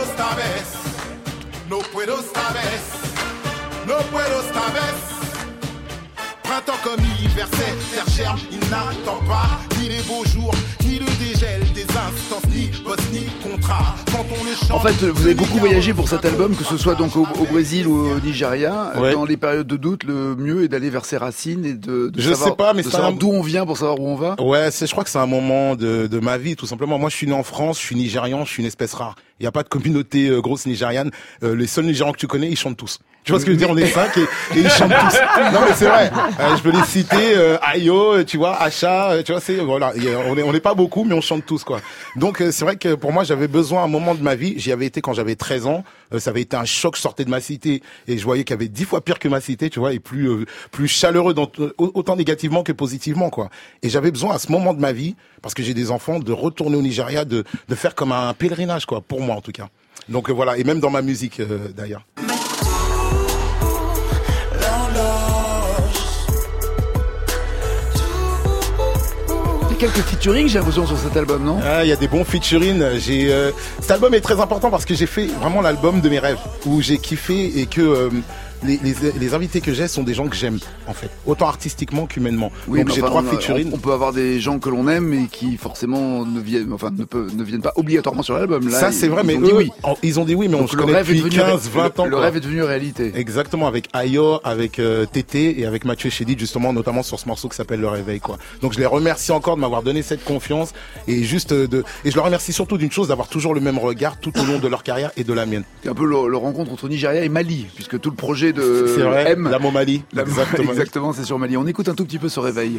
Speaker 13: sabes, no puedo sabes, no puedo sabes. Printemps comme hiver, cette terre germe, il n'attend pas ni les beaux jours, ni le dégel des instances, ni poste, ni contrat. Quand on le chante,
Speaker 1: en fait, vous avez beaucoup voyagé pour cet album, que ce soit donc au, au Brésil ou au Nigeria.
Speaker 14: Ouais.
Speaker 1: Dans les périodes de doute, le mieux est d'aller vers ses racines et de, de
Speaker 14: je
Speaker 1: savoir,
Speaker 14: sais pas, mais
Speaker 1: de
Speaker 14: c'est
Speaker 1: savoir
Speaker 14: un...
Speaker 1: d'où on vient pour savoir où on va.
Speaker 14: Ouais, c'est, je crois que c'est un moment de, de ma vie, tout simplement. Moi, je suis né en France, je suis nigérian, je suis une espèce rare. Il n'y a pas de communauté euh, grosse nigériane. Euh, les seuls Nigérians que tu connais, ils chantent tous. Tu vois ce que je veux dire? On est cinq et, et ils chantent tous. Non mais c'est vrai. Euh, je peux les citer. Euh, Ayo, tu vois, Acha, euh, tu vois, c'est voilà. Y a, on est on n'est pas beaucoup, mais on chante tous, quoi. Donc euh, c'est vrai que pour moi, j'avais besoin à un moment de ma vie. J'y avais été quand j'avais treize ans. Euh, ça avait été un choc. Je sortais de ma cité et je voyais qu'il y avait dix fois pire que ma cité, tu vois, et plus euh, plus chaleureux, dans, autant négativement que positivement, quoi. Et j'avais besoin à ce moment de ma vie, parce que j'ai des enfants, de retourner au Nigeria, de de faire comme un pèlerinage, quoi, pour moi en tout cas. Donc euh, voilà, et même dans ma musique euh, d'ailleurs.
Speaker 1: Quelques featuring, j'ai l'impression, sur cet album, non?
Speaker 14: Ah, il y a des bons featuring. J'ai euh... cet album est très important parce que j'ai fait vraiment l'album de mes rêves, où j'ai kiffé et que euh, les, les, les invités que j'ai sont des gens que j'aime, en fait, autant artistiquement qu'humainement.
Speaker 1: Oui,
Speaker 14: donc j'ai
Speaker 1: enfin,
Speaker 14: trois
Speaker 1: on,
Speaker 14: featuring.
Speaker 1: On, on peut avoir des gens que l'on aime et qui forcément ne viennent, enfin, ne, peut, ne viennent pas obligatoirement sur l'album. Là,
Speaker 14: ça c'est
Speaker 1: ils,
Speaker 14: vrai,
Speaker 1: ils
Speaker 14: mais
Speaker 1: ont
Speaker 14: eux,
Speaker 1: dit oui.
Speaker 14: Ils ont dit oui, mais
Speaker 1: donc
Speaker 14: on se connaît depuis quinze, vingt ans.
Speaker 1: Le, le rêve est devenu réalité.
Speaker 14: Exactement, avec Ayo, avec euh, Tété et avec Mathieu Chédid, justement, notamment sur ce morceau qui s'appelle Le Réveil, quoi. Donc je les remercie encore de m'avoir donné cette confiance et juste de, et je leur remercie surtout d'une chose, d'avoir toujours le même regard tout au long de leur carrière et de la mienne.
Speaker 1: C'est un peu le, le rencontre entre Nigeria et Mali, puisque tout le projet de
Speaker 14: c'est vrai,
Speaker 1: M,
Speaker 14: la Mali.
Speaker 1: La
Speaker 14: exactement.
Speaker 1: Exactement, c'est sur Mali. On écoute un tout petit peu ce réveil.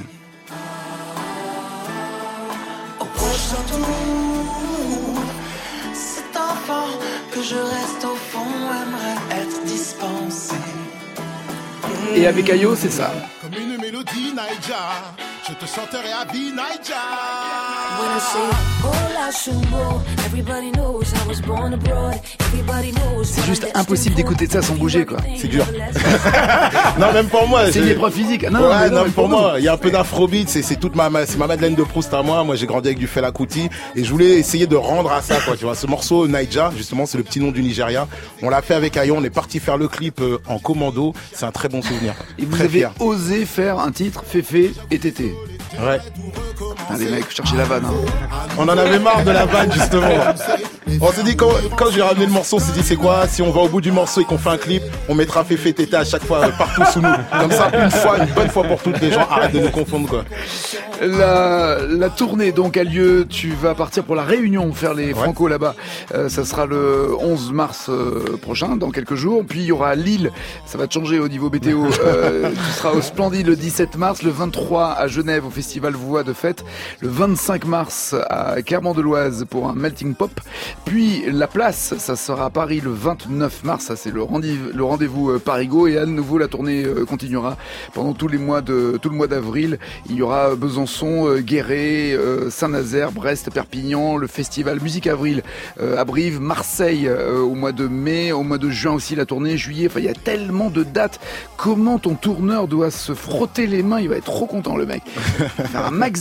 Speaker 15: Au prochain tour, cet enfant que je reste au fond aimerait être dispensé.
Speaker 1: Et avec Ayo, c'est ça.
Speaker 13: Comme une mélodie Naija, je te chanterai à vie Naija.
Speaker 15: When I say hola shumbo, everybody knows I was born abroad. Everybody knows.
Speaker 1: C'est juste impossible d'écouter ça sans bouger, quoi.
Speaker 14: C'est dur. Non, même pour moi.
Speaker 1: C'est une épreuve physique.
Speaker 14: Non, ouais, non, non, même pour, pour moi. Il y a un peu d'afrobeat. C'est, c'est toute ma, c'est ma Madeleine de Proust à moi. Moi, j'ai grandi avec du Fela Kuti et je voulais essayer de rendre à ça, quoi. Tu vois, ce morceau Naija, justement, c'est le petit nom du Nigeria. On l'a fait avec Ayo. On est parti faire le clip en commando. C'est un très bon souvenir.
Speaker 1: Et vous
Speaker 14: très
Speaker 1: avez
Speaker 14: fier.
Speaker 1: osé faire un titre Féfé et Tété.
Speaker 14: Ouais.
Speaker 1: Ah, les mecs, cherchez la vanne. Hein.
Speaker 14: On en avait marre de la vanne, justement. On s'est dit, quand, quand j'ai ramené le morceau, on s'est dit, c'est quoi? Si on va au bout du morceau et qu'on fait un clip, on mettra Féfé Tété à chaque fois, partout sous nous. Comme ça, une fois, une bonne fois pour toutes, les gens arrêtent de nous confondre, quoi.
Speaker 1: La, la tournée, donc, a lieu. Tu vas partir pour la Réunion, faire les ouais. Franco là-bas. Euh, ça sera le onze mars euh, prochain, dans quelques jours. Puis, il y aura Lille. Ça va te changer au niveau météo. Euh, tu seras au Splendide le dix-sept mars, le vingt-trois à Genève, au Festival Voix de Fête. Le vingt-cinq mars à Clermont-de-Loise pour un melting pop. Puis la place, ça sera à Paris le vingt-neuf mars. Ça c'est le rendez-vous, le rendez-vous Parigo. Et à nouveau la tournée continuera pendant tous les mois de tout le mois d'avril. Il y aura Besançon, Guéret, Saint-Nazaire, Brest, Perpignan, le festival Musique Avril à Brive, Marseille au mois de mai, au mois de juin aussi la tournée, juillet. Enfin il y a tellement de dates. Comment ton tourneur doit se frotter les mains? Il va être trop content le mec. Il va faire un max de blé.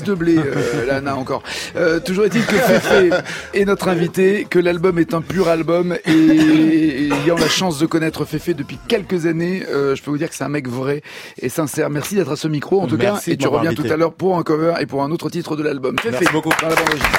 Speaker 1: euh, Lana encore. Euh, toujours est-il que Féfé est notre invité, que l'album est un pur album et, et ayant la chance de connaître Féfé depuis quelques années, euh, je peux vous dire que c'est un mec vrai et sincère. Merci d'être à ce micro en tout
Speaker 14: Merci
Speaker 1: cas et tu reviens invité. Tout à l'heure pour un cover et pour un autre titre de l'album. Féfé,
Speaker 14: merci beaucoup.
Speaker 1: Dans la bande originale.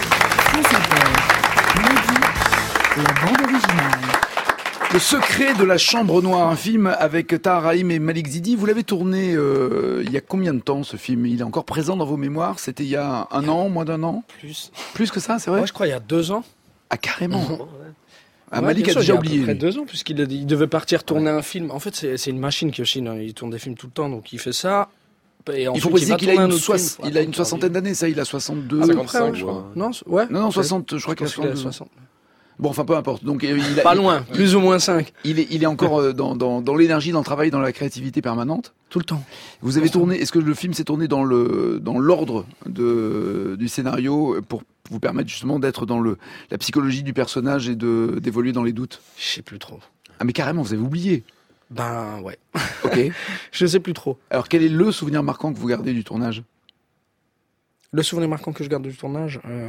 Speaker 6: La bande originale.
Speaker 1: Le secret de la chambre noire, un film avec Tahar Rahim et Malik Zidi. Vous l'avez tourné euh, il y a combien de temps ce film? Il est encore présent dans vos mémoires? C'était il y a un an, moins d'un an?
Speaker 2: Plus.
Speaker 1: Plus que ça, c'est vrai?
Speaker 2: Moi, je crois il y a deux ans.
Speaker 1: Ah, carrément.
Speaker 2: Mmh.
Speaker 1: Ah,
Speaker 2: ouais,
Speaker 1: Malik a
Speaker 2: sûr,
Speaker 1: déjà
Speaker 2: il y
Speaker 1: oublié.
Speaker 2: À peu près deux ans, puisqu'il a, il devait partir tourner ouais. un film. En fait, c'est, c'est une machine, Kiyoshin. Hein. Il tourne des films tout le temps, donc il fait ça. Et
Speaker 1: il faut préciser qu'il a une, soix... film, il a une soixantaine d'années, ça, il a soixante-deux.
Speaker 4: Ah, cinquante-cinq, ouais. je crois.
Speaker 2: Non, ouais.
Speaker 1: Non, non, soixante, je crois qu'il a soixante-deux.
Speaker 2: soixante.
Speaker 1: Bon, enfin, peu importe. Donc, il a,
Speaker 2: pas loin, il, plus ou moins cinq.
Speaker 1: Il est, il est encore euh, dans, dans, dans l'énergie, dans le travail, dans la créativité permanente.
Speaker 2: Tout le temps.
Speaker 1: Vous avez tourné, est-ce que le film s'est tourné dans le, dans l'ordre de, du scénario pour vous permettre justement d'être dans le, la psychologie du personnage et de, d'évoluer dans les doutes?
Speaker 2: Je sais plus trop.
Speaker 1: Ah, mais carrément, vous avez oublié.
Speaker 2: Ben, ouais.
Speaker 1: Ok.
Speaker 2: Je sais plus trop.
Speaker 1: Alors, quel est le souvenir marquant que vous gardez du tournage?
Speaker 2: Le souvenir marquant que je garde du tournage, euh...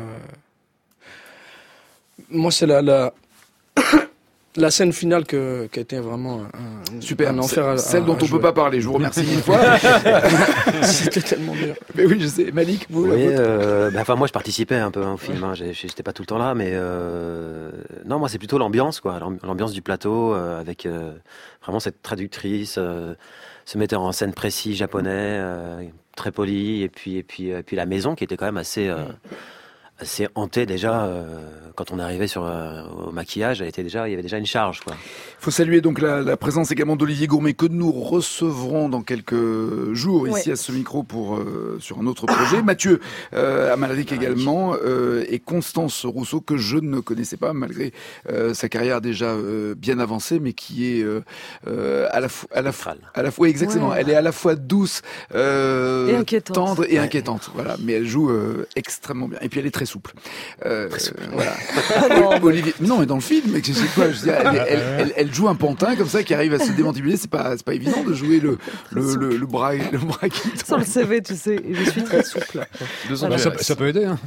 Speaker 2: moi, c'est la, la... la scène finale que, qui a été vraiment un,
Speaker 1: super,
Speaker 2: un enfer. À,
Speaker 1: celle
Speaker 2: à,
Speaker 1: dont
Speaker 2: à
Speaker 1: on ne peut pas parler. Je vous remercie mille fois.
Speaker 2: C'était tellement dur.
Speaker 1: Mais oui, je sais. Malik, vous.
Speaker 7: Oui, euh, bah, enfin, moi, je participais un peu hein, au film. Hein. J'étais pas tout le temps là, mais euh... non, moi, c'est plutôt l'ambiance, quoi. L'ambiance du plateau euh, avec euh, vraiment cette traductrice, euh, ce metteur en scène précis japonais, euh, très poli, et puis et puis et puis la maison qui était quand même assez. Euh, assez hanté déjà euh, quand on est arrivé sur euh, au maquillage, elle était déjà, il y avait déjà une charge quoi.
Speaker 1: Il faut saluer donc la, la présence également d'Olivier Gourmet que nous recevrons dans quelques jours ouais. ici à ce micro pour euh, sur un autre projet. Mathieu euh, Amalric également euh, et Constance Rousseau que je ne connaissais pas malgré euh, sa carrière déjà euh, bien avancée mais qui est euh, euh, à la fois à la fois à la fois exactement, ouais. elle est à la fois douce, euh,
Speaker 5: et inquiétante.
Speaker 1: tendre et ouais. inquiétante. Voilà, mais elle joue euh, extrêmement bien et puis elle est très souple. Euh, très souple. Voilà. non, Olivier, non, mais dans le film, mais c'est quoi je veux dire, elle, elle, elle, elle joue un pantin comme ça qui arrive à se démantibuler. C'est pas, c'est pas évident de jouer le le, le, le bras, le bras qui tombe.
Speaker 5: Sur le C V, tu sais, je suis très souple.
Speaker 3: Voilà. Ça, ça peut aider. Hein.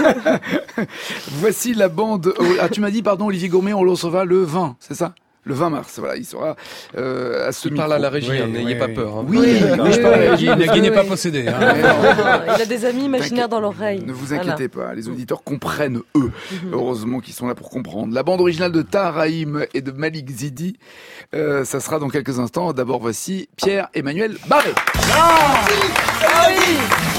Speaker 1: Voici la bande. Ah, tu m'as dit, pardon, Olivier Gourmet, on le recevra le vingt, c'est ça? Le vingt mars, voilà, il sera euh, à ce
Speaker 4: il
Speaker 1: micro.
Speaker 4: parle à la régie,
Speaker 3: oui,
Speaker 4: hein, n'ayez
Speaker 3: oui,
Speaker 4: pas
Speaker 3: oui.
Speaker 4: peur. Hein.
Speaker 1: Oui, oui, oui, oui,
Speaker 3: je parle à la régie, Nagui n'est pas possédé. Hein.
Speaker 5: Il a des amis imaginaires dans l'oreille.
Speaker 1: Ne vous inquiétez voilà. pas, les auditeurs comprennent eux. Mm-hmm. Heureusement qu'ils sont là pour comprendre. La bande originale de Tahar Rahim et de Malik Zidi, euh, ça sera dans quelques instants. D'abord, voici Pierre-Emmanuel Barré.
Speaker 16: Ah oui.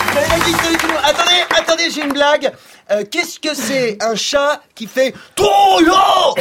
Speaker 16: Attendez, attendez, j'ai une blague. Euh, qu'est-ce que c'est un chat qui fait Toyo?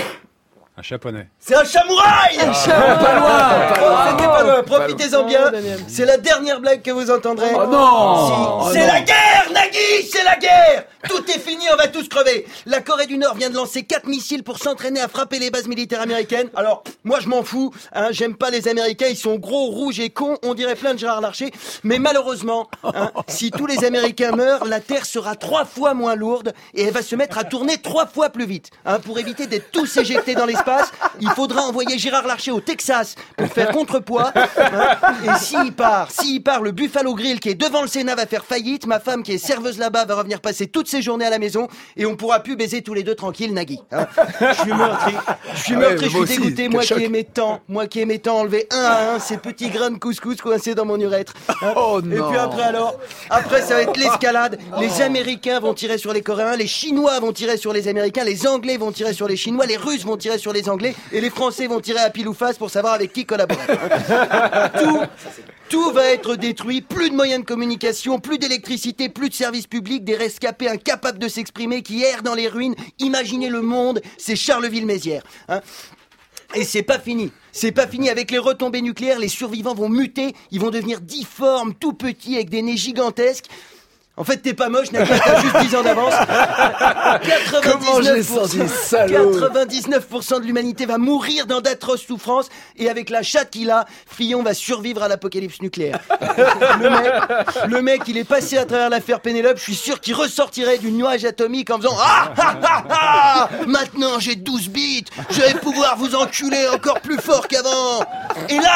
Speaker 3: Un japonais.
Speaker 16: C'est un chamouraï.
Speaker 5: Un chamouraï.
Speaker 1: Pas loin, pas loin.
Speaker 16: C'était pas loin. Profitez-en bien. C'est la dernière blague que vous entendrez.
Speaker 1: Oh non.
Speaker 16: Si.
Speaker 1: Oh
Speaker 16: c'est
Speaker 1: non.
Speaker 16: la guerre, Nagui. C'est la guerre. Tout est fini. On va tous crever. La Corée du Nord vient de lancer quatre missiles pour s'entraîner à frapper les bases militaires américaines. Alors, moi, je m'en fous. Hein, j'aime pas les Américains. Ils sont gros, rouges et cons. On dirait plein de Gérard Larcher. Mais malheureusement, hein, si tous les Américains meurent, la Terre sera trois fois moins lourde et elle va se mettre à tourner trois fois plus vite. Hein, pour éviter d'être tous éjectés dans l'espace, il faudra envoyer Gérard Larcher au Texas pour faire contrepoids. Hein, et s'il part, s'il part, le Buffalo Grill qui est devant le Sénat va faire faillite. Ma femme qui est serveuse là-bas va revenir passer toutes ses journées à la maison et on pourra plus baiser tous les deux tranquilles, Nagui. Hein. Je suis meurtri, je suis meurtri, je suis aussi, dégoûté. Moi qui aimais tant, moi qui aimais tant enlever un à un ces petits grains de couscous coincés dans mon urètre. Hein.
Speaker 1: Oh non.
Speaker 16: Et puis après alors, après ça va être l'escalade. Les Américains vont tirer sur les Coréens, les Chinois vont tirer sur les Américains, les Anglais vont tirer sur les Chinois, les Russes vont tirer sur les Anglais et les Français vont tirer à pile ou face pour savoir avec qui collaborer. Tout, tout va être détruit, plus de moyens de communication, plus d'électricité, plus de services publics, des rescapés incapables de s'exprimer qui errent dans les ruines. Imaginez le monde, c'est Charleville-Mézières. Hein. Et c'est pas fini. C'est pas fini. Avec les retombées nucléaires, les survivants vont muter, ils vont devenir difformes, tout petits, avec des nez gigantesques. En fait, t'es pas moche, Nagui, t'as juste dix ans d'avance.
Speaker 1: Comment j'ai senti salaud.
Speaker 16: quatre-vingt-dix-neuf pour cent de l'humanité va mourir dans d'atroces souffrances et avec la chatte qu'il a, Fillon va survivre à l'apocalypse nucléaire. Le mec, le mec, il est passé à travers l'affaire Pénélope, je suis sûr qu'il ressortirait du nuage atomique en faisant ah ah ah ah. Maintenant j'ai douze bits, je vais pouvoir vous enculer encore plus fort qu'avant. Et là,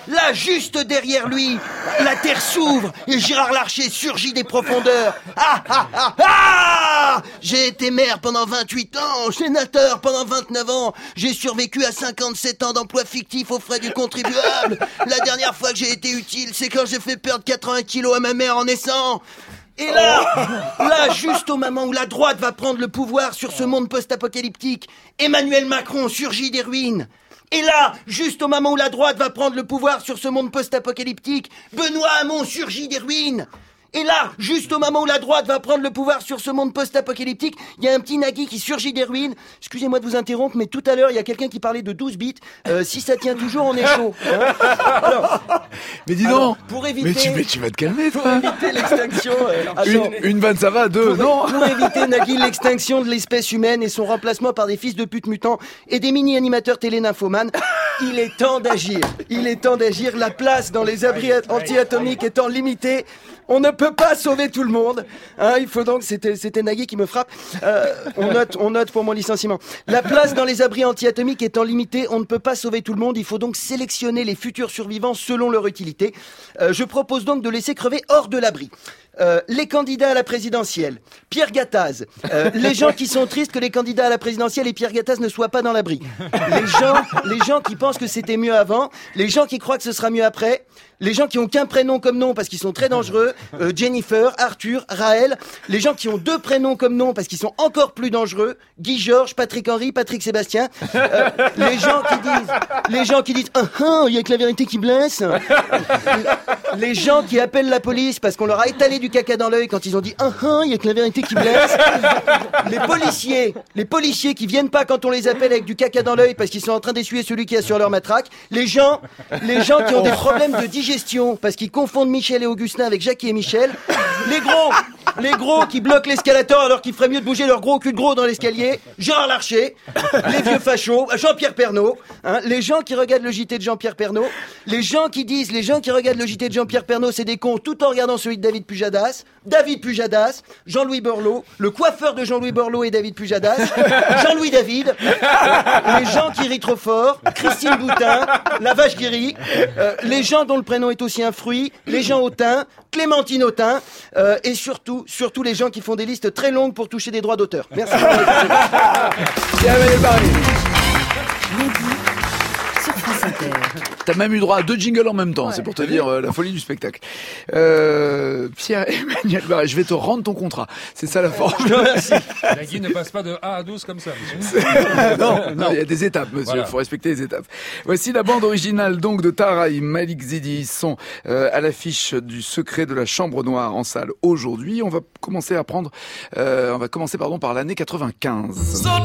Speaker 16: là, juste derrière lui, la terre s'ouvre et Gérard Larcher surgit des profondeurs. Ah, ah, ah, ah! J'ai été maire pendant vingt-huit ans, sénateur pendant vingt-neuf ans, j'ai survécu à cinquante-sept ans d'emploi fictif aux frais du contribuable. La dernière fois que j'ai été utile, c'est quand j'ai fait perdre quatre-vingts kilos à ma mère en naissant. Et là, là, juste au moment où la droite va prendre le pouvoir sur ce monde post-apocalyptique, Emmanuel Macron surgit des ruines. Et là, juste au moment où la droite va prendre le pouvoir sur ce monde post-apocalyptique, Benoît Hamon surgit des ruines. Et là, juste au moment où la droite va prendre le pouvoir sur ce monde post-apocalyptique, il y a un petit Nagui qui surgit des ruines. Excusez-moi de vous interrompre, mais tout à l'heure, il y a quelqu'un qui parlait de douze bits. Euh, si ça tient toujours, on est chaud. Hein. Alors,
Speaker 1: mais dis
Speaker 16: alors,
Speaker 1: donc,
Speaker 16: pour éviter,
Speaker 1: mais tu, mais tu vas te calmer, toi.
Speaker 16: Pour éviter l'extinction... Euh,
Speaker 1: une, alors, une vanne, ça va, deux,
Speaker 16: pour,
Speaker 1: non.
Speaker 16: Pour éviter, Nagui, l'extinction de l'espèce humaine et son remplacement par des fils de pute mutants et des mini-animateurs télé-nymphomanes, il est temps d'agir. Il est temps d'agir. La place dans les abris anti-atomiques étant limitée, on ne peut pas sauver tout le monde. Hein, il faut donc, c'était, c'était Nagui qui me frappe. Euh, on note, on note pour mon licenciement. La place dans les abris anti-atomiques étant limitée, on ne peut pas sauver tout le monde. Il faut donc sélectionner les futurs survivants selon leur utilité. Euh, je propose donc de laisser crever hors de l'abri. Euh, les candidats à la présidentielle, Pierre Gattaz, euh, les gens qui sont tristes que les candidats à la présidentielle et Pierre Gattaz ne soient pas dans l'abri, les gens, les gens qui pensent que c'était mieux avant, les gens qui croient que ce sera mieux après, les gens qui ont qu'un prénom comme nom parce qu'ils sont très dangereux, euh, Jennifer, Arthur, Raël, les gens qui ont deux prénoms comme nom parce qu'ils sont encore plus dangereux, Guy Georges, Patrick Henry, Patrick Sébastien, euh, les gens qui disent, les gens qui disent, ah ah, il y a que la vérité qui blesse, les gens qui appellent la police parce qu'on leur a étalé du caca dans l'œil quand ils ont dit ah ah, il y a que la vérité qui blesse. Les policiers, les policiers qui viennent pas quand on les appelle avec du caca dans l'œil parce qu'ils sont en train d'essuyer celui qui a sur leur matraque. Les gens, les gens qui ont des problèmes de digestion parce qu'ils confondent Michel et Augustin avec Jackie et Michel. Les gros, les gros qui bloquent l'escalator alors qu'il ferait mieux de bouger leur gros cul de gros dans l'escalier. Gérard Larcher, les vieux fachos, Jean-Pierre Pernaut, hein, les gens qui regardent le J T de Jean-Pierre Pernaut, les gens qui disent, les gens qui regardent le J T de Jean-Pierre Pernaut, c'est des cons tout en regardant celui de David Pujadas. David Pujadas, Jean-Louis Borloo, le coiffeur de Jean-Louis Borloo et David Pujadas, Jean-Louis David, euh, les gens qui rient trop fort, Christine Boutin, la vache qui rit, euh, les gens dont le prénom est aussi un fruit, les gens hautains, Clémentine Autain, euh, et surtout, surtout les gens qui font des listes très longues pour toucher des droits d'auteur. Merci.
Speaker 1: Bien, Emmanuel Barré. T'as même eu droit à deux jingles en même temps, ouais. C'est pour te dire euh, la folie du spectacle. Euh, Pierre-Emmanuel Barré, je vais te rendre ton contrat. C'est ça la forme.
Speaker 3: Merci. La Guy ne passe pas de A à douze comme ça, monsieur.
Speaker 1: non, non, il y a des étapes, monsieur. Il voilà. faut respecter les étapes. Voici la bande originale donc de Tara et Malik Zidi. Ils sont euh, à l'affiche du Secret de la Chambre Noire en salle aujourd'hui. On va commencer à prendre, euh, on va commencer pardon par l'année quatre-vingt-quinze. So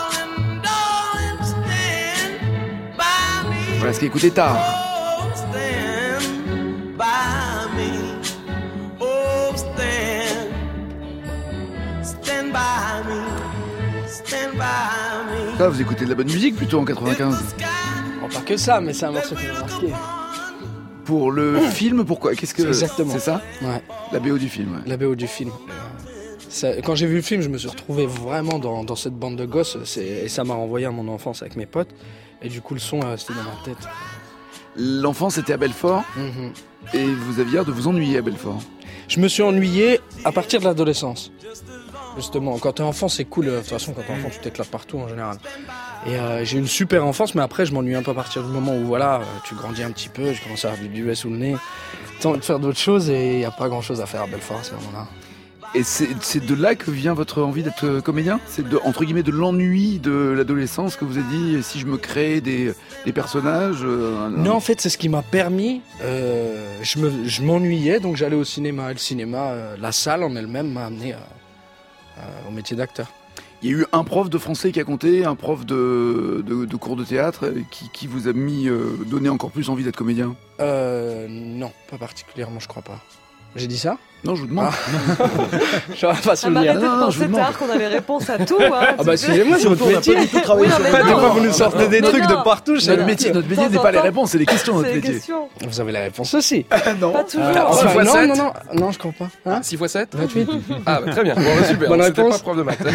Speaker 1: voilà ce qui écoutait tard.
Speaker 15: Oh, stand by me. Oh, stand. Stand by me. Stand by me.
Speaker 1: Ça, vous écoutez de la bonne musique plutôt en quatre-vingt-quinze.
Speaker 2: Bon, pas que ça, mais c'est un morceau qui m'a marqué.
Speaker 1: Pour le film, pourquoi? Qu'est-ce que
Speaker 2: c'est exactement.
Speaker 1: C'est ça?
Speaker 2: Ouais.
Speaker 1: La B O du film. Ouais.
Speaker 2: La B O du film. Ça, quand j'ai vu le film, je me suis retrouvé vraiment dans, dans cette bande de gosses. C'est, et ça m'a renvoyé à mon enfance avec mes potes. Et du coup, le son est resté dans ma tête.
Speaker 1: L'enfance était à Belfort, mm-hmm. et vous aviez l'air de vous ennuyer à Belfort.
Speaker 2: Je me suis ennuyé à partir de l'adolescence. Justement, quand t'es enfant, c'est cool. De toute façon, quand t'es enfant, tu t'éclates partout en général. Et euh, j'ai eu une super enfance, mais après, je m'ennuie un peu à partir du moment où, voilà, tu grandis un petit peu, je commence à avoir du duvet sous le nez. T'as envie de faire d'autres choses et il n'y a pas grand-chose à faire à Belfort à ce moment-là.
Speaker 1: Et c'est, c'est de là que vient votre envie d'être comédien? C'est de, entre guillemets, de l'ennui de l'adolescence que vous avez dit, si je me crée des, des personnages euh,
Speaker 2: Non, en fait, c'est ce qui m'a permis. Euh, je, me, je m'ennuyais, donc j'allais au cinéma. Et le cinéma, euh, la salle en elle-même m'a amené euh, euh, au métier d'acteur.
Speaker 1: Il y a eu un prof de français qui a compté, un prof de, de, de cours de théâtre qui, qui vous a mis, euh, donné encore plus envie d'être comédien?
Speaker 2: euh, Non, pas particulièrement, je crois pas. J'ai dit ça?
Speaker 1: Non, je vous demande.
Speaker 2: Ah. Je n'aurais pas su le dire.
Speaker 5: Arrêtez de penser tard qu'on a les réponses à tout. Hein.
Speaker 2: Ah bah excusez-moi, c'est votre métier.
Speaker 5: Oui,
Speaker 2: je sais pas des fois vous nous sortez des trucs de partout.
Speaker 1: Notre métier, notre métier n'est pas les réponses, c'est les questions. Notre métier.
Speaker 2: Vous avez les réponses aussi.
Speaker 1: Non.
Speaker 5: Pas toujours.
Speaker 2: six fois sept. Non, non, non, non, je crois pas.
Speaker 4: Hein six fois sept
Speaker 2: vingt-huit.
Speaker 4: Ah bah, très bien. Bon, super.
Speaker 2: Bonne
Speaker 4: C'était
Speaker 2: réponse.
Speaker 4: pas prof de maths.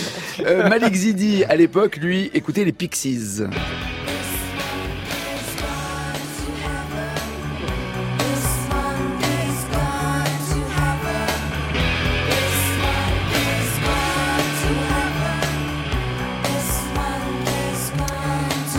Speaker 1: euh, Malik Zidi, à l'époque, lui, écoutait les Pixies.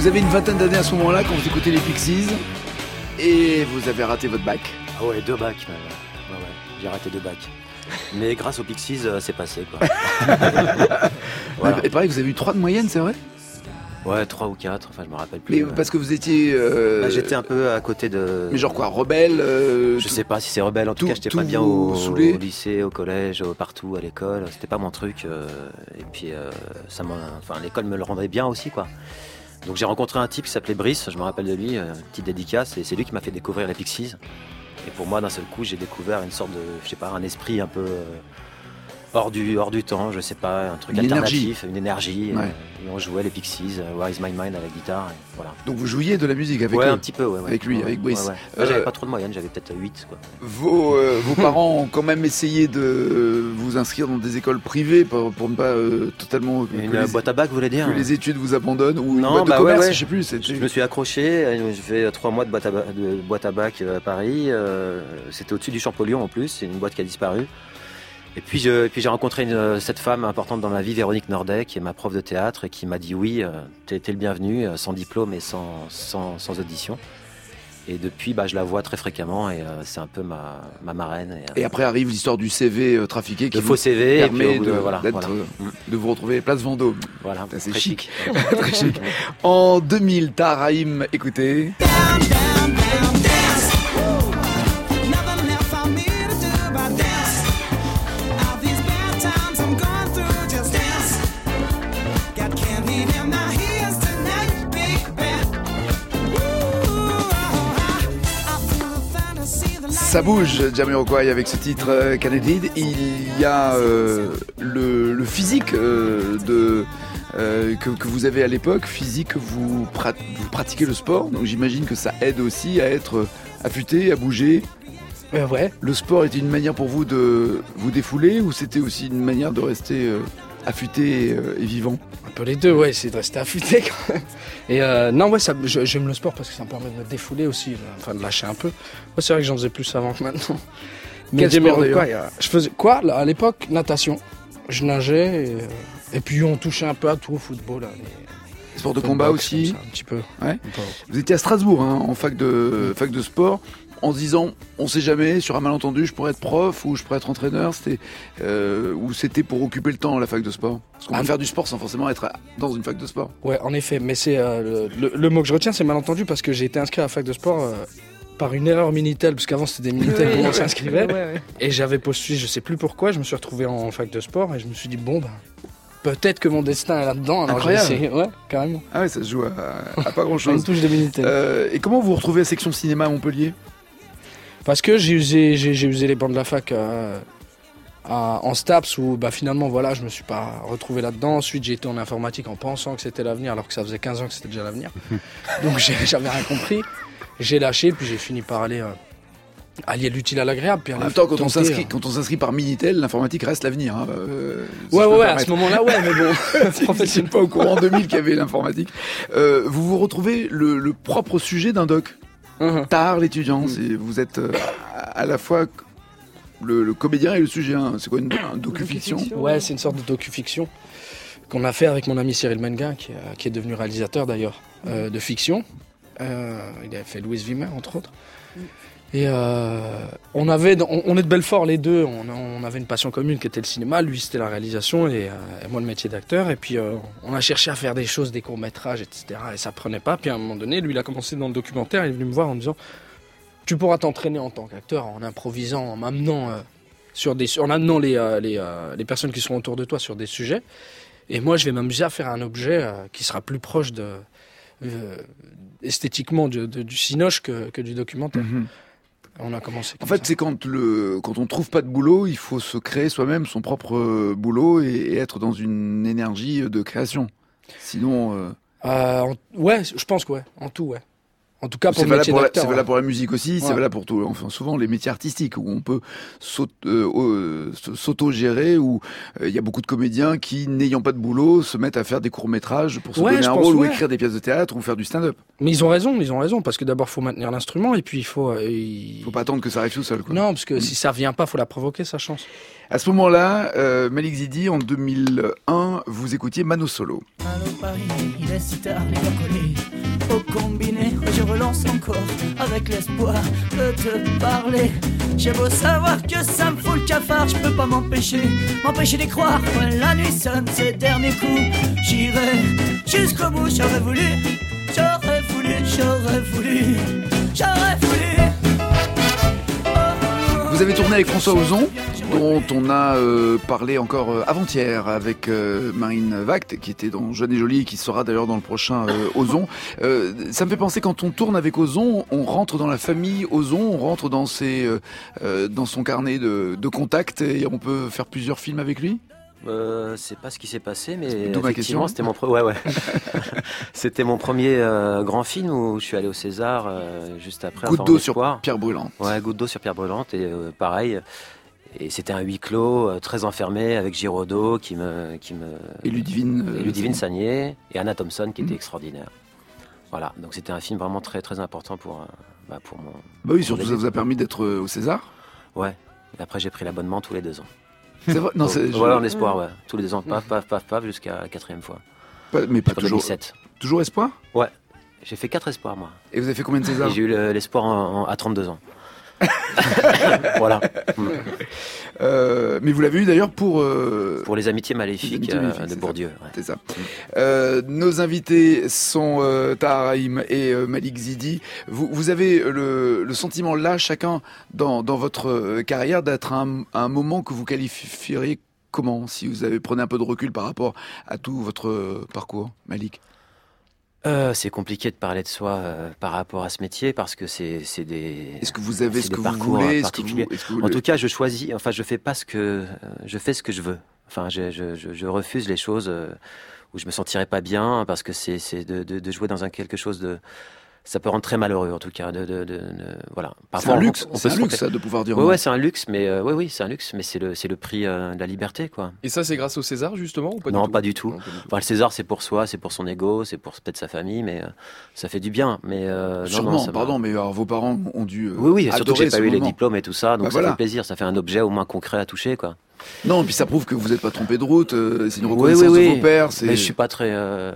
Speaker 1: Vous avez une vingtaine d'années à ce moment-là quand vous écoutez les Pixies et vous avez raté votre bac.
Speaker 7: Ah ouais, deux bacs même. Ouais, ouais. J'ai raté deux bacs. Mais grâce aux Pixies, euh, c'est passé quoi. Voilà.
Speaker 1: Et pareil, vous avez eu trois de moyenne, c'est vrai?
Speaker 7: Ouais, trois ou quatre, enfin je me rappelle plus.
Speaker 1: Mais parce que vous étiez... Euh...
Speaker 7: Bah, j'étais un peu à côté de...
Speaker 1: Mais genre quoi, rebelle euh,
Speaker 7: Je
Speaker 1: tout...
Speaker 7: sais pas si c'est rebelle, en tout, tout cas j'étais pas bien au, au lycée, au collège, partout, à l'école. C'était pas mon truc. Euh, et puis euh, ça m'a... enfin, l'école me le rendrait bien aussi quoi. Donc j'ai rencontré un type qui s'appelait Brice, je me rappelle de lui, une petite dédicace, et c'est lui qui m'a fait découvrir les Pixies. Et pour moi, d'un seul coup, j'ai découvert une sorte de, je sais pas, un esprit un peu euh, hors du, hors du temps, je sais pas, un truc
Speaker 1: une
Speaker 7: alternatif,
Speaker 1: énergie.
Speaker 7: une énergie.
Speaker 1: Ouais.
Speaker 7: Et, et on jouait les Pixies, uh, Where is my mind à la guitare, et voilà.
Speaker 1: Donc vous jouiez de la musique avec
Speaker 7: ouais,
Speaker 1: eux?
Speaker 7: un petit peu, ouais, ouais.
Speaker 1: Avec lui,
Speaker 7: ouais,
Speaker 1: avec Brice.
Speaker 7: Ouais, ouais.
Speaker 1: Euh,
Speaker 7: j'avais pas trop de moyenne, j'avais peut-être huit quoi.
Speaker 1: Vos, euh, vos parents ont quand même essayé de euh, vous inscrire dans des écoles privées pour, pour ne pas euh, totalement...
Speaker 7: Une
Speaker 1: que les,
Speaker 7: boîte à bac, vous voulez dire?
Speaker 1: Que les études vous abandonnent ou
Speaker 7: non,
Speaker 1: une boîte
Speaker 7: bah
Speaker 1: de commerce,
Speaker 7: ouais, ouais.
Speaker 1: je sais plus. C'était...
Speaker 7: Je me suis accroché, j'ai fait trois mois de boîte à, ba- de boîte à bac à Paris. Euh, c'était au-dessus du Champollion en plus, c'est une boîte qui a disparu. Et puis, je, et puis j'ai rencontré une, cette femme importante dans ma vie, Véronique Nordet, qui est ma prof de théâtre et qui m'a dit oui, euh, t'es, t'es le bienvenu, sans diplôme et sans, sans, sans audition. Et depuis, bah, je la vois très fréquemment et euh, c'est un peu ma, ma marraine. Et, euh,
Speaker 1: et après arrive l'histoire du C V euh, trafiqué qui
Speaker 7: le faux C V
Speaker 1: permet
Speaker 7: et puis,
Speaker 1: de,
Speaker 7: de, voilà,
Speaker 1: d'être,
Speaker 7: voilà.
Speaker 1: euh, de vous retrouver place Vendôme.
Speaker 7: Voilà,
Speaker 1: c'est
Speaker 7: très
Speaker 1: chic.
Speaker 7: chic.
Speaker 1: Très chic. En deux mille, Tahar, écoutez. Ça bouge, Jamiroquai, avec ce titre euh, Candide. Il y a euh, le, le physique euh, de, euh, que, que vous avez à l'époque, physique, vous, prat- vous pratiquez le sport, donc j'imagine que ça aide aussi à être affûté, à bouger.
Speaker 2: Euh, ouais.
Speaker 1: Le sport était une manière pour vous de vous défouler ou c'était aussi une manière de rester euh, affûté et, euh, et vivant?
Speaker 2: Un peu les deux, ouais, c'est de rester affûté quand même. Et euh, non, ouais, ça, je, j'aime le sport parce que ça me permet de me défouler aussi, enfin de lâcher un peu. Moi, c'est vrai que j'en faisais plus avant que maintenant.
Speaker 1: Quel sport, d'ailleurs?
Speaker 2: Quoi, je faisais quoi là, à l'époque? Natation. Je nageais et, et puis on touchait un peu à tout au football. Là, les...
Speaker 1: Sport de combat aussi,
Speaker 2: ça, un petit peu.
Speaker 1: Ouais. Vous étiez à Strasbourg, hein, en fac de fac de sport, en se disant, on sait jamais, sur un malentendu, je pourrais être prof ou je pourrais être entraîneur. C'était euh, ou c'était pour occuper le temps la fac de sport. Parce qu'on peut
Speaker 2: ah,
Speaker 1: faire du sport sans forcément être dans une fac de sport.
Speaker 2: Ouais, en effet. Mais c'est euh, le, le, le mot que je retiens, c'est malentendu parce que j'ai été inscrit à la fac de sport. Euh, par une erreur Minitel, parce qu'avant c'était des Minitel où on s'inscrivait, ouais, ouais. Et j'avais postulé, je sais plus pourquoi, je me suis retrouvé en fac de sport et je me suis dit bon bah peut-être que mon destin est là-dedans. Alors
Speaker 1: incroyable.
Speaker 2: J'ai essayé, ouais, carrément.
Speaker 1: Ah ouais, ça se joue à, à pas grand chose.
Speaker 2: Une touche de Minitel.
Speaker 1: Euh, et comment vous vous retrouvez à section cinéma à Montpellier?
Speaker 2: Parce que j'ai usé, j'ai, j'ai usé les bancs de la fac euh, à, en STAPS où bah, finalement voilà, je me suis pas retrouvé là-dedans. Ensuite j'ai été en informatique en pensant que c'était l'avenir alors que ça faisait quinze ans que c'était déjà l'avenir. Donc j'ai, j'avais rien compris. J'ai lâché, puis j'ai fini par aller euh, allier l'utile à l'agréable. Puis
Speaker 1: en même temps, quand, tenter, on s'inscrit, euh... quand on s'inscrit par Minitel, l'informatique reste l'avenir. Hein, euh,
Speaker 2: si ouais, ouais, ouais à ce moment-là, ouais, mais bon.
Speaker 1: En fait, je ne suis pas au courant en deux mille qu'il y avait l'informatique. Euh, vous vous retrouvez le, le propre sujet d'un doc. Uh-huh. Tahar, l'étudiant. Uh-huh. C'est, vous êtes euh, à la fois le, le comédien et le sujet. Hein. C'est quoi, une, une docu-fiction?
Speaker 2: Ouais, c'est une sorte de docu-fiction qu'on a fait avec mon ami Cyril Menga, qui, euh, qui est devenu réalisateur d'ailleurs, euh, de fiction. Euh, il a fait Louise Vimer entre autres et euh, on avait on, on est de Belfort les deux, on, on avait une passion commune qui était le cinéma, lui c'était la réalisation et, euh, et moi le métier d'acteur, et puis euh, on a cherché à faire des choses, des courts-métrages, etc., et ça prenait pas. Puis à un moment donné lui il a commencé dans le documentaire, il est venu me voir en me disant tu pourras t'entraîner en tant qu'acteur en improvisant, en m'amenant euh, sur des en amenant les, euh, les, euh, les personnes qui seront autour de toi sur des sujets, et moi je vais m'amuser à faire un objet euh, qui sera plus proche de Euh, esthétiquement de, de, du cinoche que, que du documentaire.
Speaker 1: Mm-hmm.
Speaker 2: On a commencé.
Speaker 1: En fait, ça. C'est quand le quand on trouve pas de boulot, il faut se créer soi-même son propre boulot et, et être dans une énergie de création. Sinon. Euh...
Speaker 2: Euh, en, ouais, je pense que ouais, en tout, ouais. En tout cas, pour
Speaker 1: c'est
Speaker 2: le métier
Speaker 1: pour
Speaker 2: d'acteur.
Speaker 1: La, c'est valable pour la musique aussi, ouais. C'est valable pour tout. Enfin, souvent les métiers artistiques où on peut s'auto, euh, s'auto-gérer, où il euh, y a beaucoup de comédiens qui, n'ayant pas de boulot, se mettent à faire des courts-métrages pour se
Speaker 2: ouais,
Speaker 1: donner un
Speaker 2: pense,
Speaker 1: rôle,
Speaker 2: ouais.
Speaker 1: ou écrire des pièces de théâtre, ou faire du stand-up.
Speaker 2: Mais ils ont raison, ils ont raison, parce que d'abord, faut maintenir l'instrument, et puis il faut. Euh, il...
Speaker 1: faut pas attendre que ça arrive tout seul, quoi.
Speaker 2: Non, parce que mmh. si ça vient pas, faut la provoquer, sa chance.
Speaker 1: À ce moment-là, euh, Malik Zidi, en deux mille un, vous écoutiez Mano Solo.
Speaker 15: Allô Paris, il est si tard, les gars collés.
Speaker 17: au combiné. Je relance encore avec l'espoir de te parler. J'ai beau savoir que ça me fout le cafard, je peux pas m'empêcher, m'empêcher d'y croire. Ouais, la nuit sonne ses derniers coups, j'irai jusqu'au bout. J'aurais voulu, j'aurais voulu, j'aurais voulu, j'aurais voulu.
Speaker 1: Vous avez tourné avec François Ozon, dont on a euh, parlé encore euh, avant-hier avec euh, Marine Vact, qui était dans Jeune et Jolie, et qui sera d'ailleurs dans le prochain euh, Ozon. Euh, ça me fait penser, quand on tourne avec Ozon, on rentre dans la famille Ozon, on rentre dans, ses, euh, euh, dans son carnet de, de contacts, et on peut faire plusieurs films avec lui.
Speaker 7: Euh, c'est pas ce qui s'est passé, mais
Speaker 1: D'où ma
Speaker 7: effectivement,
Speaker 1: question.
Speaker 7: c'était mon pre- ouais, ouais. C'était mon premier euh, grand film où je suis allé au César euh, juste après.
Speaker 1: Goutte
Speaker 7: enfin,
Speaker 1: d'eau
Speaker 7: en
Speaker 1: sur
Speaker 7: espoir.
Speaker 1: Pierre Brûlante.
Speaker 7: Ouais, Goutte d'eau sur Pierre Brûlante, et euh, pareil. Et c'était un huis clos euh, très enfermé avec Giraudot qui me, qui me
Speaker 1: et Ludivine,
Speaker 7: et
Speaker 1: euh,
Speaker 7: Ludivine Sagné et Anna Thompson qui était extraordinaire. Voilà, donc c'était un film vraiment très très important pour euh, bah, pour mon.
Speaker 1: Bah oui,
Speaker 7: mon
Speaker 1: surtout
Speaker 7: début.
Speaker 1: ça vous a permis d'être euh, au César.
Speaker 7: Ouais. Et après j'ai pris l'abonnement tous les deux ans.
Speaker 1: C'est vrai. Non,
Speaker 7: Donc,
Speaker 1: c'est je-
Speaker 7: voilà, en espoir, ouais. Tous les deux ans, paf, paf, paf, paf, jusqu'à la quatrième fois.
Speaker 1: Pas- mais pas
Speaker 7: Jusqu'en
Speaker 1: toujours.
Speaker 7: deux mille sept.
Speaker 1: Toujours espoir.
Speaker 7: Ouais. J'ai fait quatre espoirs, moi.
Speaker 1: Et vous avez fait combien de Césars?
Speaker 7: Et j'ai eu le- l'espoir en- en- à trente-deux ans. Voilà. Mm.
Speaker 1: Euh, mais vous l'avez eu d'ailleurs pour euh,
Speaker 7: Pour les amitiés maléfiques,
Speaker 1: Les Amitiés
Speaker 7: euh,
Speaker 1: Maléfiques,
Speaker 7: de
Speaker 1: c'est ça.
Speaker 7: Bourdieu. ouais.
Speaker 1: C'est ça. Euh, nos invités sont euh, Tahar Rahim et euh, Malik Zidi. Vous, vous avez le, le sentiment là, chacun dans, dans votre euh, carrière, d'être à un, à un moment que vous qualifieriez comment, si vous avez prenez un peu de recul par rapport à tout votre euh, parcours, Malik?
Speaker 7: Euh, c'est compliqué de parler de soi euh, par rapport à ce métier parce que c'est c'est des.
Speaker 1: Est-ce que vous avez
Speaker 7: c'est
Speaker 1: ce
Speaker 7: des
Speaker 1: que vous
Speaker 7: parcours,
Speaker 1: voulez,
Speaker 7: euh,
Speaker 1: est-ce que vous-
Speaker 7: particuliers.
Speaker 1: est-ce que vous
Speaker 7: En
Speaker 1: le-
Speaker 7: tout cas, je choisis. Enfin, je fais pas ce que euh, je fais ce que je veux. Enfin, je, je, je, je refuse les choses euh, où je me sentirais pas bien parce que c'est c'est de, de, de jouer dans un quelque chose de. Ça peut rendre très malheureux en tout cas. De, de, de, de- voilà.
Speaker 1: C'est un
Speaker 7: on-
Speaker 1: luxe,
Speaker 7: on
Speaker 1: c'est
Speaker 7: peut
Speaker 1: un
Speaker 7: se
Speaker 1: luxe,
Speaker 7: tromper.
Speaker 1: ça, de pouvoir dire
Speaker 7: Ouais,
Speaker 1: non.
Speaker 7: ouais, c'est un luxe, mais euh, ouais, oui, c'est un luxe, mais c'est le c'est le prix euh, de la liberté, quoi.
Speaker 4: Et ça, c'est grâce au César, justement, ou pas
Speaker 7: non,
Speaker 4: du tout
Speaker 7: pas du tout.
Speaker 4: Non, pas du tout.
Speaker 7: Enfin, le César, c'est pour soi, c'est pour son ego, c'est pour peut-être sa famille, mais euh, ça fait du bien. Mais euh, non,
Speaker 1: Sûrement,
Speaker 7: non, ça va.
Speaker 1: pardon, mais alors, vos parents ont dû euh,
Speaker 7: Oui, oui, et surtout que
Speaker 1: adorer
Speaker 7: j'ai pas
Speaker 1: ce
Speaker 7: eu les
Speaker 1: moment.
Speaker 7: diplômes et tout ça, donc
Speaker 1: Bah
Speaker 7: ça
Speaker 1: voilà.
Speaker 7: fait plaisir. Ça fait un objet au moins concret à toucher, quoi.
Speaker 1: Non, et puis ça prouve que vous n'êtes pas trompé de route, euh, c'est une
Speaker 7: Oui,
Speaker 1: reconnaissance
Speaker 7: oui, oui.
Speaker 1: de vos pères. c'est-
Speaker 7: Mais je suis pas très euh,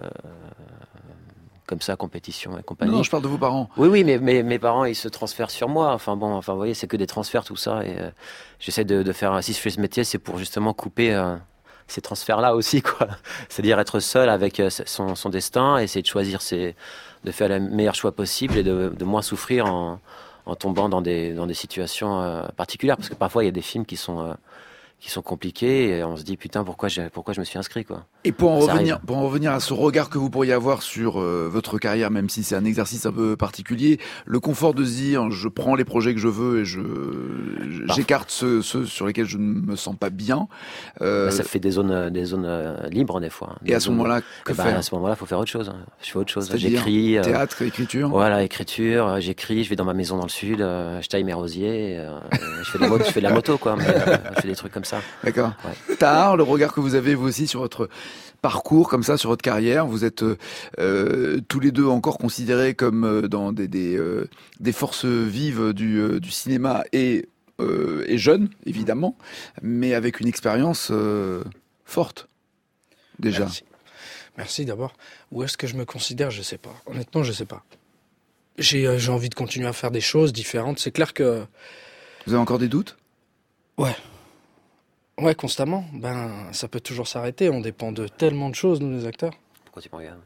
Speaker 7: comme ça, compétition et compagnie.
Speaker 1: Non, je parle de vos parents.
Speaker 7: Oui, oui, mais, mais mes parents, ils se transfèrent sur moi. Enfin bon, enfin, vous voyez, c'est que des transferts, tout ça. Et euh, j'essaie de, de faire. Si je fais ce métier, c'est pour justement couper euh, ces transferts-là aussi, quoi. C'est-à-dire être seul avec euh, son, son destin, et essayer de choisir ses, de faire le meilleur choix possible et de, de moins souffrir en, en tombant dans des, dans des situations euh, particulières. Parce que parfois, il y a des films qui sont euh, qui sont compliqués et on se dit putain, pourquoi je, pourquoi je me suis inscrit, quoi.
Speaker 1: Et pour en
Speaker 7: Ça
Speaker 1: revenir,
Speaker 7: arrive.
Speaker 1: pour en revenir à ce regard que vous pourriez avoir sur euh, votre carrière, même si c'est un exercice un peu particulier, le confort de se dire, je prends les projets que je veux et je j'écarte ceux, ceux sur lesquels je ne me sens pas bien. Euh,
Speaker 7: Bah, ça fait des zones, des zones euh, libres des fois.
Speaker 1: Et à ce moment-là, que
Speaker 7: Eh ben,
Speaker 1: faire
Speaker 7: À ce moment-là, faut faire autre chose. hein. Je fais autre chose.
Speaker 1: C'est-à-dire
Speaker 7: J'écris. euh,
Speaker 1: théâtre, écriture.
Speaker 7: Voilà, écriture. euh, J'écris. Je vais dans ma maison dans le sud. euh, je taille mes rosiers. euh, je fais de la moto. Je fais de la moto, quoi. Mais, euh, je fais des trucs comme ça.
Speaker 1: D'accord.
Speaker 7: Ouais.
Speaker 1: Tahar, le regard que vous avez vous aussi sur votre parcours, comme ça, sur votre carrière, vous êtes euh, tous les deux encore considérés comme euh, dans des des, euh, des forces vives du, euh, du cinéma et euh, et jeunes, évidemment, mais avec une expérience euh, forte déjà.
Speaker 2: Merci. Merci d'abord. Où est-ce que je me considère? Je sais pas. Honnêtement, je sais pas. J'ai euh, j'ai envie de continuer à faire des choses différentes. C'est clair que
Speaker 1: Vous avez encore des doutes?
Speaker 2: ouais. Ouais, constamment. Ben, ça peut toujours s'arrêter. On dépend de tellement de choses, nous, les acteurs.
Speaker 7: Pourquoi tu me regardes?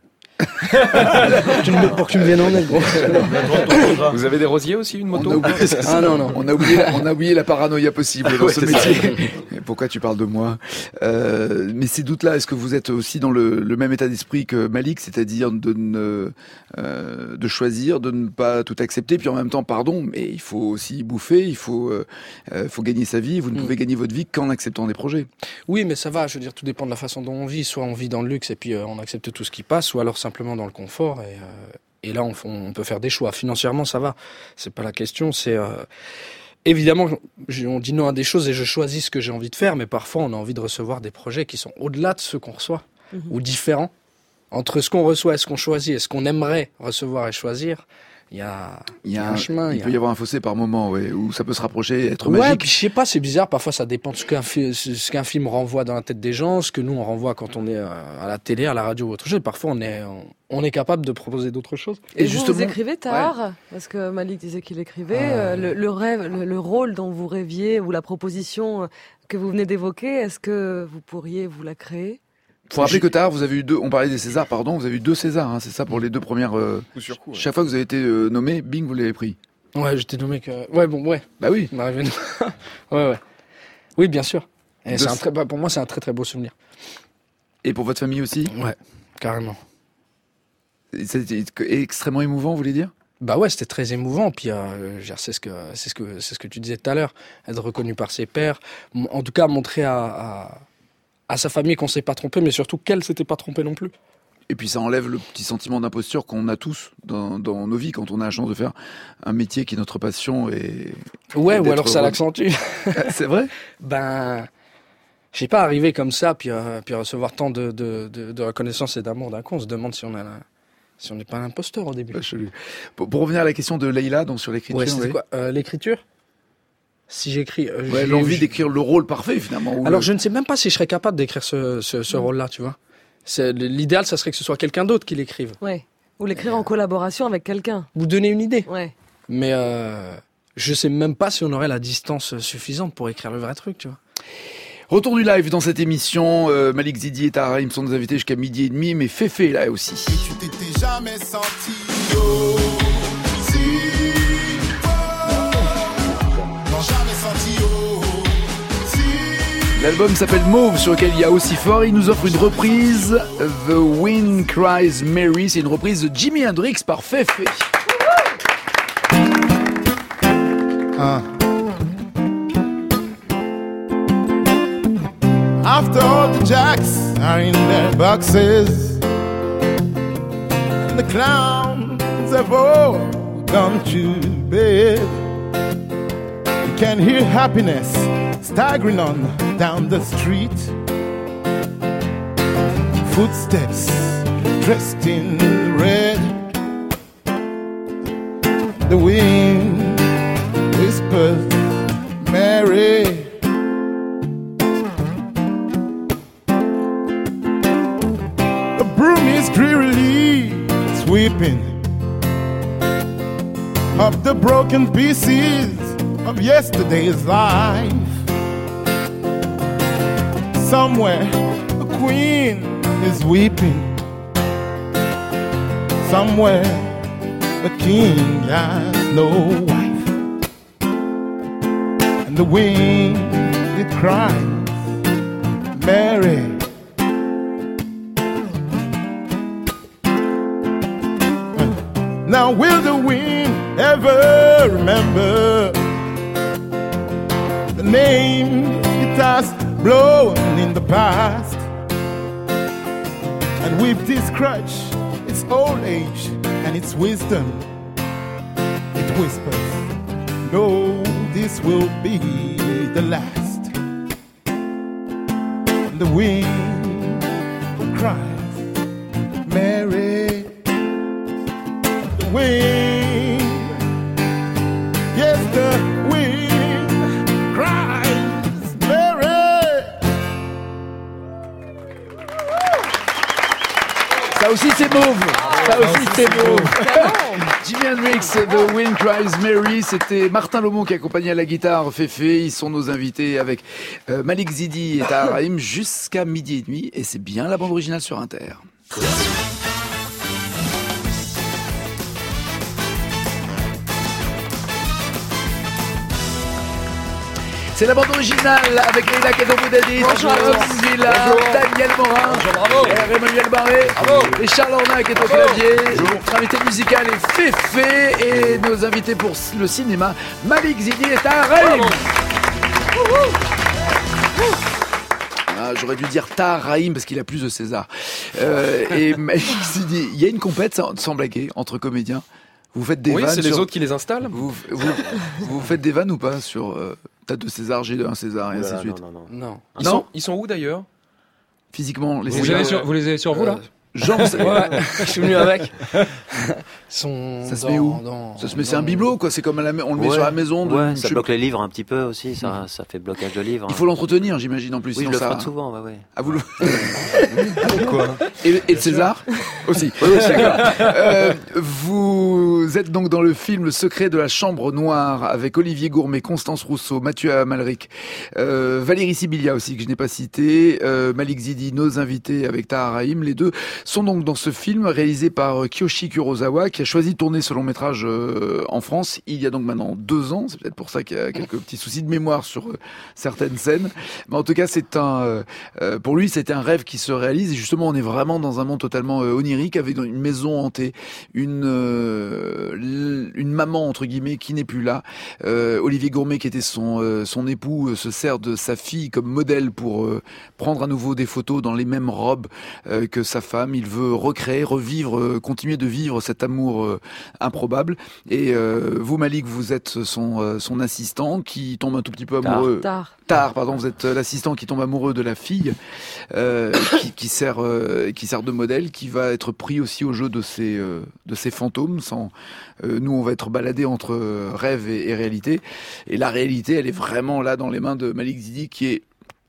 Speaker 2: Tu me mets pour que tu me viennes en aide, gros.
Speaker 4: Vous avez des rosiers aussi, une moto?
Speaker 1: On a oublié,
Speaker 2: Ah non, non.
Speaker 1: On a oublié, la- on a oublié la paranoïa possible dans
Speaker 4: Ouais,
Speaker 1: ce
Speaker 4: c'est ça.
Speaker 1: métier. Et pourquoi tu parles de moi? euh, Mais ces doutes-là, est-ce que vous êtes aussi dans le, le même état d'esprit que Malik, c'est-à-dire de ne, euh, de choisir, de ne pas tout accepter, puis en même temps, pardon, mais il faut aussi bouffer, il faut, euh, euh, faut gagner sa vie. Vous ne
Speaker 2: Mm.
Speaker 1: pouvez gagner votre vie qu'en acceptant des projets.
Speaker 2: Oui, mais ça va. Je veux dire, tout dépend de la façon dont on vit. Soit on vit dans le luxe et puis euh, on accepte tout ce qui passe, ou alors simplement dans le confort. Et, euh, et là, on, f- on peut faire des choix. Financièrement, ça va. C'est pas la question. C'est euh, évidemment, j- on dit non à des choses et je choisis ce que j'ai envie de faire. Mais parfois, on a envie de recevoir des projets qui sont au-delà de ceux qu'on reçoit
Speaker 5: Mhm.
Speaker 2: ou différents entre ce qu'on reçoit et ce qu'on choisit et ce qu'on aimerait recevoir et choisir. il y a,
Speaker 1: Il y a
Speaker 2: un,
Speaker 1: un
Speaker 2: chemin.
Speaker 1: Il
Speaker 2: y a...
Speaker 1: peut y avoir un fossé par moment, ouais, où ça peut se rapprocher, être
Speaker 2: Ouais,
Speaker 1: magique.
Speaker 2: puis je sais pas, c'est bizarre. Parfois, ça dépend de ce qu'un, fi- ce qu'un film renvoie dans la tête des gens, ce que nous on renvoie quand on est euh, à la télé, à la radio ou autre chose. Parfois, on est, on, on est capable de proposer d'autres choses.
Speaker 5: Et,
Speaker 1: Et
Speaker 5: vous,
Speaker 1: justement-
Speaker 5: vous écrivez tard, parce que Malik disait qu'il écrivait. euh, le, le rêve, le, le rôle dont vous rêviez ou la proposition que vous venez d'évoquer, est-ce que vous pourriez vous la créer?
Speaker 1: Faut rappeler que tard, vous avez eu deux, on parlait des Césars, pardon, vous avez eu deux Césars, hein, c'est ça pour les deux premières, euh,
Speaker 4: Coup sur coup, ouais.
Speaker 1: chaque fois que vous avez été euh, nommé, bing, vous l'avez pris.
Speaker 2: Ouais, j'étais nommé que. Ouais, bon, ouais.
Speaker 1: Bah oui.
Speaker 2: On arrive à- ouais, ouais. Oui, bien sûr. Et
Speaker 1: De-
Speaker 2: c'est un très, bah, pour moi, c'est un très très beau souvenir.
Speaker 1: Et pour votre famille aussi?
Speaker 2: Ouais, carrément.
Speaker 1: C'était extrêmement émouvant, vous voulez dire?
Speaker 2: Bah ouais, c'était très émouvant. Puis euh, je veux dire, c'est ce que c'est ce que c'est ce que tu disais tout à l'heure, être reconnu par ses pairs, M- en tout cas montrer à, à à sa famille qu'on s'est pas trompé, mais surtout qu'elle s'était pas trompée non plus.
Speaker 1: Et puis ça enlève le petit sentiment d'imposture qu'on a tous dans, dans nos vies quand on a la chance de faire un métier qui est notre passion et
Speaker 2: Ouais,
Speaker 1: et
Speaker 2: ou
Speaker 1: d'être
Speaker 2: alors ça
Speaker 1: heureux.
Speaker 2: l'accentue.
Speaker 1: C'est vrai?
Speaker 2: Ben, je sais pas, arriver comme ça, puis euh, puis recevoir tant de de, de de reconnaissance et d'amour d'un coup, on se demande si on a la- si on n'est pas un imposteur au début.
Speaker 1: Pour, pour revenir à la question de Leïla, donc sur l'écriture,
Speaker 2: Ouais, c'était
Speaker 1: oui.
Speaker 2: quoi euh, l'écriture? Si j'écris, euh,
Speaker 1: Ouais,
Speaker 2: j'ai-
Speaker 1: l'envie d'écrire le rôle parfait finalement. ou
Speaker 2: Alors,
Speaker 1: le-
Speaker 2: je ne sais même pas si je serais capable d'écrire ce, ce, ce rôle-là, tu vois. C'est, l'idéal, ça serait que ce soit quelqu'un d'autre qui l'écrive.
Speaker 5: Ouais. Ou l'écrire en collaboration avec quelqu'un.
Speaker 2: Vous donner une idée.
Speaker 5: Ouais.
Speaker 2: Mais euh, je sais même pas si on aurait la distance suffisante pour écrire le vrai truc, tu vois.
Speaker 1: Retour du live dans cette émission. euh, Malik Zidi et Tahar Rahim sont nos invités jusqu'à midi et demi, mais Féfé est là aussi.
Speaker 13: Tu t'étais jamais senti oh, si oh, non jamais senti oh, si.
Speaker 1: L'album s'appelle Mauve, sur lequel il y a aussi fort. Il nous offre une reprise, The Wind Cries Mary. C'est une reprise de Jimi Hendrix par Féfé.
Speaker 13: Ah. After all the jacks are in their boxes and the clowns have all gone to bed, you can hear happiness staggering on down the street. Footsteps dressed in red. The wind whispers, Mary. The broom is drearily sweeping up the broken pieces of yesterday's life. Somewhere a queen is weeping. Somewhere a king has no wife. And the wind, it cries, Mary. Now will the wind ever remember the name it has blown in the past? And with this crutch, its old age and its wisdom, it whispers, no, this will be the last. And the wind cries, Mary. The wind, yes, the wind cries, Mary.
Speaker 1: Ça aussi c'est Mauve. Ça aussi c'est Mauve. Jimi Hendrix, The Wind Cries Mary. C'était Martin Lomont qui accompagnait à la guitare Féfé. Ils sont nos invités avec euh, Malik Zidi et Tahar Rahim jusqu'à midi et demi. Et c'est bien la bande originale sur Inter. C'est la bande originale avec Leïla Kadouboudadi,
Speaker 15: Bonjour à tous.
Speaker 1: Zila,
Speaker 15: Bonjour.
Speaker 1: Daniel Morin,
Speaker 15: bravo.
Speaker 1: et Emmanuel Barré, et Charles Ornac qui est au clavier. Notre invité musical est Féfé et nos invités pour le cinéma, Malik Zidi et Tahar Rahim. Ah, j'aurais dû dire Tahar Rahim parce qu'il a plus de César. Euh, et Malik Zidi, il y a une compète sans, sans blaguer entre comédiens. Vous faites des
Speaker 4: Oui,
Speaker 1: vannes
Speaker 4: c'est les
Speaker 1: sur-
Speaker 4: autres qui les installent.
Speaker 1: Vous, vous, vous faites des vannes ou pas sur euh, t'as deux César, j'ai un César et
Speaker 4: Ouh là
Speaker 1: ainsi de
Speaker 4: là,
Speaker 1: suite.
Speaker 4: non, non,
Speaker 2: non.
Speaker 4: Ils, sont, ils sont où d'ailleurs?
Speaker 1: Physiquement, les
Speaker 3: Vous,
Speaker 1: Césars,
Speaker 3: avez sur, vous les avez sur vous là?
Speaker 1: Jean,
Speaker 2: ouais, je suis venu avec. Son,
Speaker 1: ça se
Speaker 2: dans,
Speaker 1: met où
Speaker 2: dans,
Speaker 1: Ça se met,
Speaker 2: dans...
Speaker 1: c'est un bibelot, quoi. C'est comme à la, on le met
Speaker 7: ouais,
Speaker 1: sur la maison. De,
Speaker 7: ouais, ça
Speaker 1: je...
Speaker 7: bloque les livres un petit peu aussi. Ça, mmh. ça fait blocage de livres.
Speaker 1: Il faut l'entretenir, j'imagine, en plus.
Speaker 7: Oui, je le
Speaker 1: ça...
Speaker 7: frotte souvent, ouais, ouais.
Speaker 1: Ah, vous le...
Speaker 4: Quoi
Speaker 1: et, et de César aussi. Oui, oui, d'accord. Euh, vous êtes donc dans le film Le secret de la chambre noire avec Olivier Gourmet, Constance Rousseau, Mathieu Amalric, euh, Valérie Sibilia aussi que je n'ai pas cité, euh, Malik Zidi, nos invités avec Tahar Rahim. Les deux sont donc dans ce film réalisé par Kiyoshi Kurosawa qui a choisi de tourner ce long métrage euh, en France il y a donc maintenant deux ans. C'est peut-être pour ça qu'il y a quelques petits soucis de mémoire sur euh, certaines scènes. Mais en tout cas, c'est un euh, pour lui, c'était un rêve qui se réalise et justement, on est vraiment dans un monde totalement euh, onirique avec une maison hantée, une euh, une maman entre guillemets qui n'est plus là. Euh, Olivier Gourmet qui était son euh, son époux euh, se sert de sa fille comme modèle pour euh, prendre à nouveau des photos dans les mêmes robes euh, que sa femme. Il veut recréer, revivre, euh, continuer de vivre cet amour euh, improbable. Et euh, vous, Malik, vous êtes son euh, son assistant qui tombe un tout petit peu amoureux.
Speaker 5: Tard.
Speaker 1: Tard, pardon. Vous êtes l'assistant qui tombe amoureux de la fille, euh, qui, qui sert euh, qui sert de modèle, qui va être pris aussi au jeu de ces euh, de ces fantômes. Sans euh, nous, on va être baladés entre euh, rêve et, et réalité. Et la réalité, elle est vraiment là dans les mains de Malik Zidi, qui est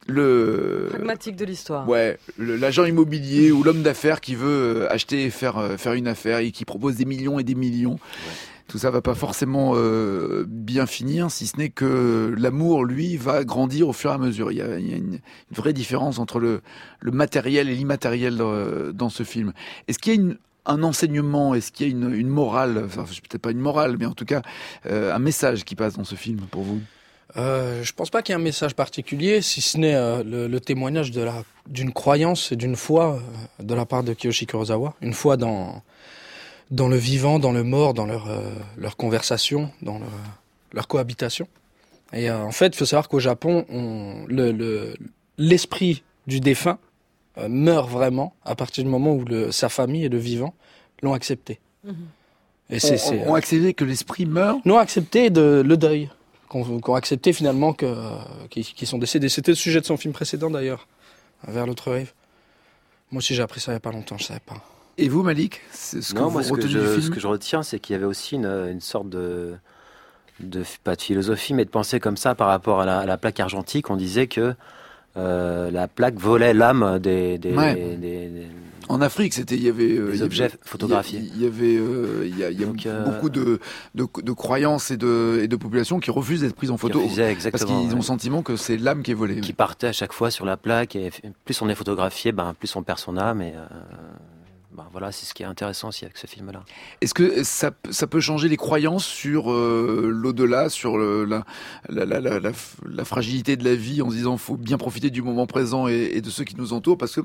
Speaker 1: le
Speaker 5: pragmatique de l'histoire.
Speaker 1: Ouais, le, l'agent immobilier ou l'homme d'affaires qui veut acheter et faire faire une affaire et qui propose des millions et des millions. Ouais. Tout ça va pas forcément euh, bien finir, si ce n'est que l'amour, lui, va grandir au fur et à mesure. Il y a, il y a une, une vraie différence entre le, le matériel et l'immatériel dans, dans ce film. Est-ce qu'il y a une un enseignement, est-ce qu'il y a une, une morale, enfin peut-être pas une morale, mais en tout cas euh, un message qui passe dans ce film pour vous?
Speaker 2: Euh, je pense pas qu'il y ait un message particulier, si ce n'est euh, le, le témoignage de la, d'une croyance et d'une foi euh, de la part de Kiyoshi Kurosawa. Une foi dans, dans le vivant, dans le mort, dans leur, euh, leur conversation, dans leur, leur cohabitation. Et euh, en fait, il faut savoir qu'au Japon, on, le, le, l'esprit du défunt euh, meurt vraiment à partir du moment où le, sa famille et le vivant l'ont accepté.
Speaker 1: Mmh. Et c'est, on, c'est, on, on accepté que l'esprit meurt?
Speaker 2: Non, accepté de, le deuil. Qu'on, qu'on accepté finalement que, euh, qu'ils, qu'ils sont décédés. C'était le sujet de son film précédent d'ailleurs, Vers l'autre rive. Moi aussi j'ai appris ça il n'y a pas longtemps, je ne savais pas.
Speaker 1: Et vous, Malik, c'est ce que
Speaker 7: non,
Speaker 1: vous
Speaker 7: moi, ce
Speaker 1: retenez
Speaker 7: que je,
Speaker 1: du film?
Speaker 7: Ce que je retiens, c'est qu'il y avait aussi une, une sorte de, de, pas de philosophie, mais de pensée comme ça par rapport à la, à la plaque argentique. On disait que euh, la plaque volait l'âme des... des,
Speaker 1: ouais.
Speaker 7: des, des, des
Speaker 1: en Afrique, c'était, il y avait
Speaker 7: des
Speaker 1: euh,
Speaker 7: objets
Speaker 1: il y avait,
Speaker 7: photographiés.
Speaker 1: Il y avait, euh, il y a, il y a Donc, beaucoup de, de, de croyances et de, et de populations qui refusent d'être prises en photo parce qu'ils ouais. ont le sentiment que c'est l'âme qui est volée.
Speaker 7: Qui partait à chaque fois sur la plaque et plus on est photographié, ben plus on perd son âme et euh, ben voilà, c'est ce qui est intéressant aussi avec ce film-là.
Speaker 1: Est-ce que ça, ça peut changer les croyances sur euh, l'au-delà, sur le, la, la, la, la, la, la fragilité de la vie, en se disant faut bien profiter du moment présent et, et de ceux qui nous entourent, parce que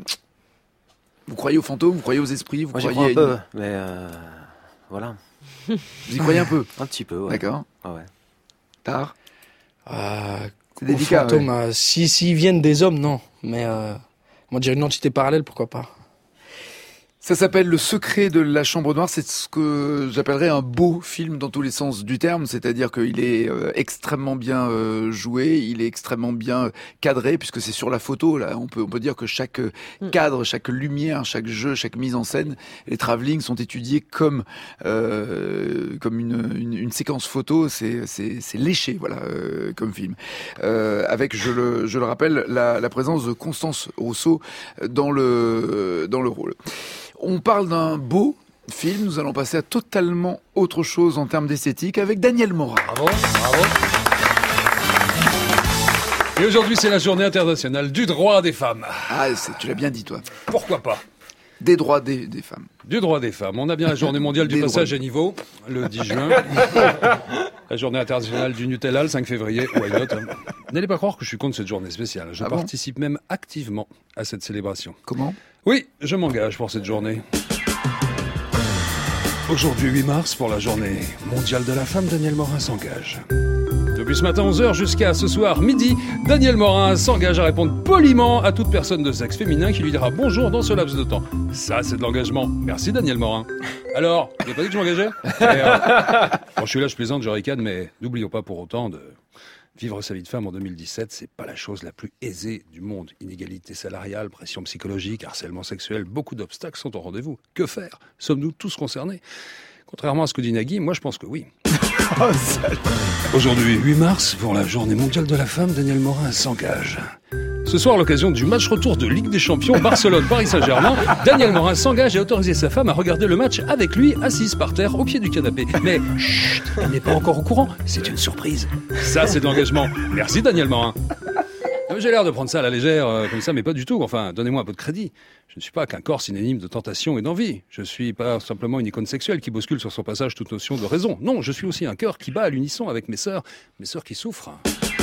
Speaker 1: vous croyez aux fantômes, vous croyez aux esprits, vous
Speaker 7: Moi,
Speaker 1: croyez
Speaker 7: j'y crois un
Speaker 1: une...
Speaker 7: peu, mais euh, voilà.
Speaker 1: Vous y croyez un peu?
Speaker 7: Un petit peu, ouais.
Speaker 1: D'accord.
Speaker 7: Ah ouais.
Speaker 1: Tard.
Speaker 2: Euh,
Speaker 1: c'est délicat.
Speaker 2: Fantômes,
Speaker 1: ouais.
Speaker 2: euh, si, s'ils viennent des hommes, non. Mais euh, moi, dire une entité parallèle, pourquoi pas.
Speaker 1: Ça s'appelle Le secret de la chambre noire. C'est ce que j'appellerais un beau film dans tous les sens du terme. C'est-à-dire qu'il est euh, extrêmement bien euh, joué, il est extrêmement bien cadré, puisque c'est sur la photo. Là, on peut on peut dire que chaque cadre, chaque lumière, chaque jeu, chaque mise en scène, les travelling sont étudiés comme euh, comme une, une une séquence photo. C'est c'est c'est léché, voilà, euh, comme film. Euh, avec, je le je le rappelle, la la présence de Constance Rousseau dans le dans le rôle. On parle d'un beau film, nous allons passer à totalement autre chose en termes d'esthétique avec Daniel Morin.
Speaker 3: Bravo, bravo. Et aujourd'hui, c'est la journée internationale du droit des femmes.
Speaker 1: Ah, c'est, tu l'as bien dit, toi.
Speaker 3: Pourquoi pas?
Speaker 1: Des droits des, des femmes.
Speaker 3: Du droit des femmes. On a bien la journée mondiale du passage droits. à niveau, le dix juin. La journée internationale du Nutella, le cinq février. Why not, hein. N'allez pas croire que je suis contre cette journée spéciale. Je
Speaker 1: ah
Speaker 3: participe
Speaker 1: bon
Speaker 3: même activement à cette célébration.
Speaker 1: Comment?
Speaker 3: Oui, je m'engage pour cette journée. Aujourd'hui, huit mars, pour la journée mondiale de la femme, Daniel Morin s'engage. Depuis ce matin onze heures jusqu'à ce soir midi, Daniel Morin s'engage à répondre poliment à toute personne de sexe féminin qui lui dira bonjour dans ce laps de temps. Ça, c'est de l'engagement. Merci Daniel Morin. Alors, vous n'avez pas dit que je m'engageais? euh, Quand je suis là, je plaisante, je ricane, mais n'oublions pas pour autant de Vivre sa vie de femme en deux mille dix-sept, c'est pas la chose la plus aisée du monde. Inégalité salariale, pression psychologique, harcèlement sexuel, beaucoup d'obstacles sont au rendez-vous. Que faire ? Sommes-nous tous concernés ? Contrairement à ce que dit Nagui, moi je pense que oui. Aujourd'hui, huit mars, pour la journée mondiale de la femme, Daniel Morin s'engage. Ce soir, à l'occasion du match retour de Ligue des Champions Barcelone-Paris Saint-Germain, Daniel Morin s'engage et a autorisé sa femme à regarder le match avec lui, assise par terre, au pied du canapé. Mais chut, elle n'est pas encore au courant, c'est une surprise. Ça, c'est de l'engagement. Merci Daniel Morin. J'ai l'air de prendre ça à la légère, euh, comme ça, mais pas du tout. Enfin, donnez-moi un peu de crédit. Je ne suis pas qu'un corps synonyme de tentation et d'envie. Je suis pas simplement une icône sexuelle qui bouscule sur son passage toute notion de raison. Non, je suis aussi un cœur qui bat à l'unisson avec mes sœurs, mes sœurs qui souffrent.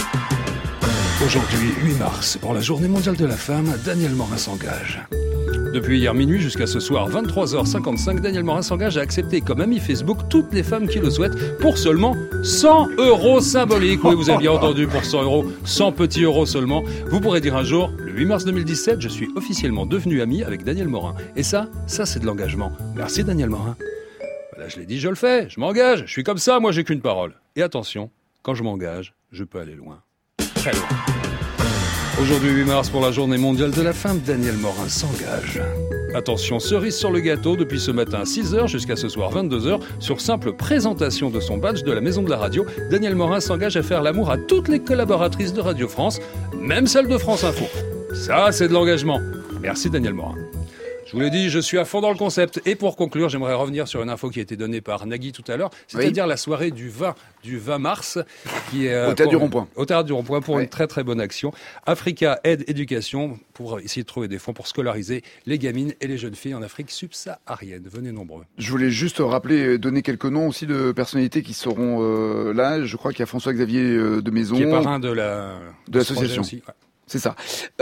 Speaker 3: Aujourd'hui, huit mars, pour la journée mondiale de la femme, Daniel Morin s'engage. Depuis hier minuit jusqu'à ce soir vingt-trois heures cinquante-cinq, Daniel Morin s'engage à accepter comme ami Facebook toutes les femmes qui le souhaitent pour seulement cent euros symboliques. Oui, vous avez bien entendu, pour cent euros, cent petits euros seulement. Vous pourrez dire un jour, le huit mars deux mille dix-sept, je suis officiellement devenu ami avec Daniel Morin. Et ça, ça c'est de l'engagement. Merci Daniel Morin. Voilà, je l'ai dit, je le fais, je m'engage, je suis comme ça, moi j'ai qu'une parole. Et attention, quand je m'engage, je peux aller loin. Très loin. Aujourd'hui, huit mars, pour la journée mondiale de la femme, Daniel Morin s'engage. Attention, cerise sur le gâteau, depuis ce matin six heures jusqu'à ce soir vingt-deux heures, sur simple présentation de son badge de la Maison de la Radio, Daniel Morin s'engage à faire l'amour à toutes les collaboratrices de Radio France, même celles de France Info. Ça, c'est de l'engagement. Merci Daniel Morin. Je vous l'ai dit, je suis à fond dans le concept. Et pour conclure, j'aimerais revenir sur une info qui a été donnée par Nagui tout à l'heure, c'est-à-dire oui. la soirée du vingt, du vingt mars, qui est
Speaker 1: au Théâtre du Rond-Point.
Speaker 3: Au Théâtre du Rond-Point pour
Speaker 1: oui.
Speaker 3: une très très bonne action. Africa Aide Éducation, pour essayer de trouver des fonds pour scolariser les gamines et les jeunes filles en Afrique subsaharienne. Venez nombreux.
Speaker 1: Je voulais juste rappeler, donner quelques noms aussi de personnalités qui seront euh, là. Je crois qu'il y a François-Xavier euh, de Maison.
Speaker 3: Qui est parrain de la
Speaker 1: de l'association. Aussi,
Speaker 3: ouais.
Speaker 1: C'est ça.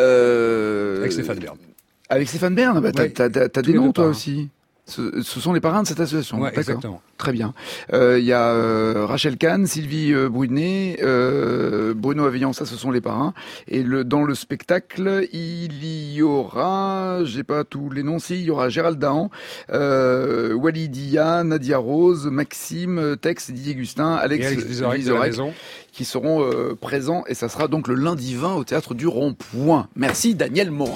Speaker 1: Euh...
Speaker 3: Avec Stéphane Bern.
Speaker 1: Avec Stéphane Bern, bah,
Speaker 3: ouais.
Speaker 1: t'as, t'as, t'as des noms toi aussi. Ce, ce sont les parrains de cette association.
Speaker 3: Ouais,
Speaker 1: d'accord.
Speaker 3: Exactement.
Speaker 1: Très bien. Il euh, y a euh, Rachel Kahn, Sylvie euh, Brunet, euh, Bruno Avillon, ça ce sont les parrains. Et le, dans le spectacle, il y aura, j'ai pas tous les noms, si, il y aura Gérald Dahan, euh, Walidia, Nadia Rose, Maxime, Tex, Didier Gustin, Alex,
Speaker 3: Alex Vizorek, de la maison.
Speaker 1: Qui seront euh, présents, et ça sera donc le lundi vingt au Théâtre du Rond-Point. Merci Daniel Morin.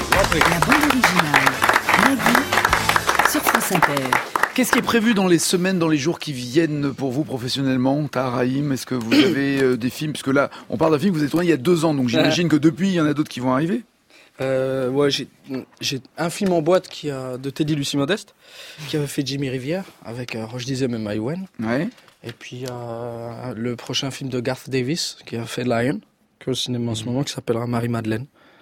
Speaker 6: La bande originale, Nagui, sur France Inter.
Speaker 1: Qu'est-ce qui est prévu dans les semaines, dans les jours qui viennent pour vous professionnellement, Tahar-Rahim? Est-ce que vous avez euh, des films? Parce que là, on parle d'un film que vous avez tourné il y a deux ans, donc j'imagine que depuis, il y en a d'autres qui vont arriver.
Speaker 2: Euh, ouais, j'ai, j'ai un film en boîte qui a, de Teddy Lucie Modeste, qui avait fait Jimmy Rivière, avec euh, Roche Dizem et Maïwen.
Speaker 1: Ouais.
Speaker 2: Et puis euh, le prochain film de Garth Davis, qui a fait Lion, qui est au cinéma en ce moment, qui s'appellera Marie-Madeleine.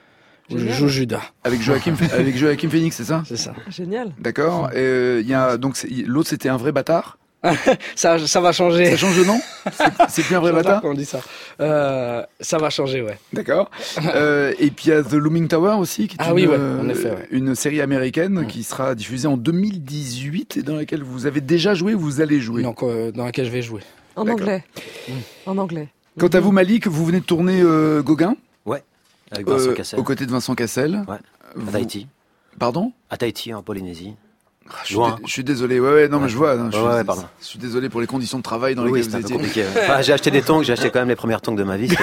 Speaker 2: Où je joue Judas.
Speaker 1: Avec Joachim, avec Joachim Phoenix, c'est ça?
Speaker 2: C'est ça.
Speaker 5: Génial.
Speaker 1: D'accord. Euh, y a, donc, c'est, l'autre, c'était un vrai bâtard?
Speaker 2: ça, ça va changer.
Speaker 1: Ça change de nom? C'est, c'est plus un vrai bâtard?
Speaker 2: Quand on dit ça. Euh, ça va changer, ouais.
Speaker 1: D'accord. Euh, et puis il y a The Looming Tower aussi, qui est
Speaker 2: ah,
Speaker 1: une,
Speaker 2: oui, ouais, en effet, ouais.
Speaker 1: une série américaine
Speaker 2: ouais.
Speaker 1: qui sera diffusée en deux mille dix-huit et dans laquelle vous avez déjà joué ou vous allez jouer?
Speaker 2: Donc, euh, dans laquelle je vais jouer.
Speaker 5: En
Speaker 1: D'accord.
Speaker 5: anglais. Mmh. En anglais.
Speaker 1: Quant à vous, Malik, vous venez de tourner euh, Gauguin?
Speaker 7: Ouais. Avec Vincent
Speaker 1: euh,
Speaker 7: Cassel.
Speaker 1: aux côtés de Vincent Cassel.
Speaker 7: Ouais. À
Speaker 1: vous...
Speaker 7: Tahiti.
Speaker 1: Pardon?
Speaker 7: À Tahiti, en Polynésie.
Speaker 1: Ah, je, suis dé- je suis désolé, ouais, ouais, non, ouais. mais je vois. Non, je,
Speaker 7: ouais,
Speaker 1: suis,
Speaker 7: ouais, pardon.
Speaker 1: je suis désolé pour les conditions de travail dans
Speaker 7: oui,
Speaker 1: lesquelles
Speaker 7: oui,
Speaker 1: vous étiez.
Speaker 7: Enfin, j'ai acheté des tongs, j'ai acheté quand même les premières tongs de ma vie.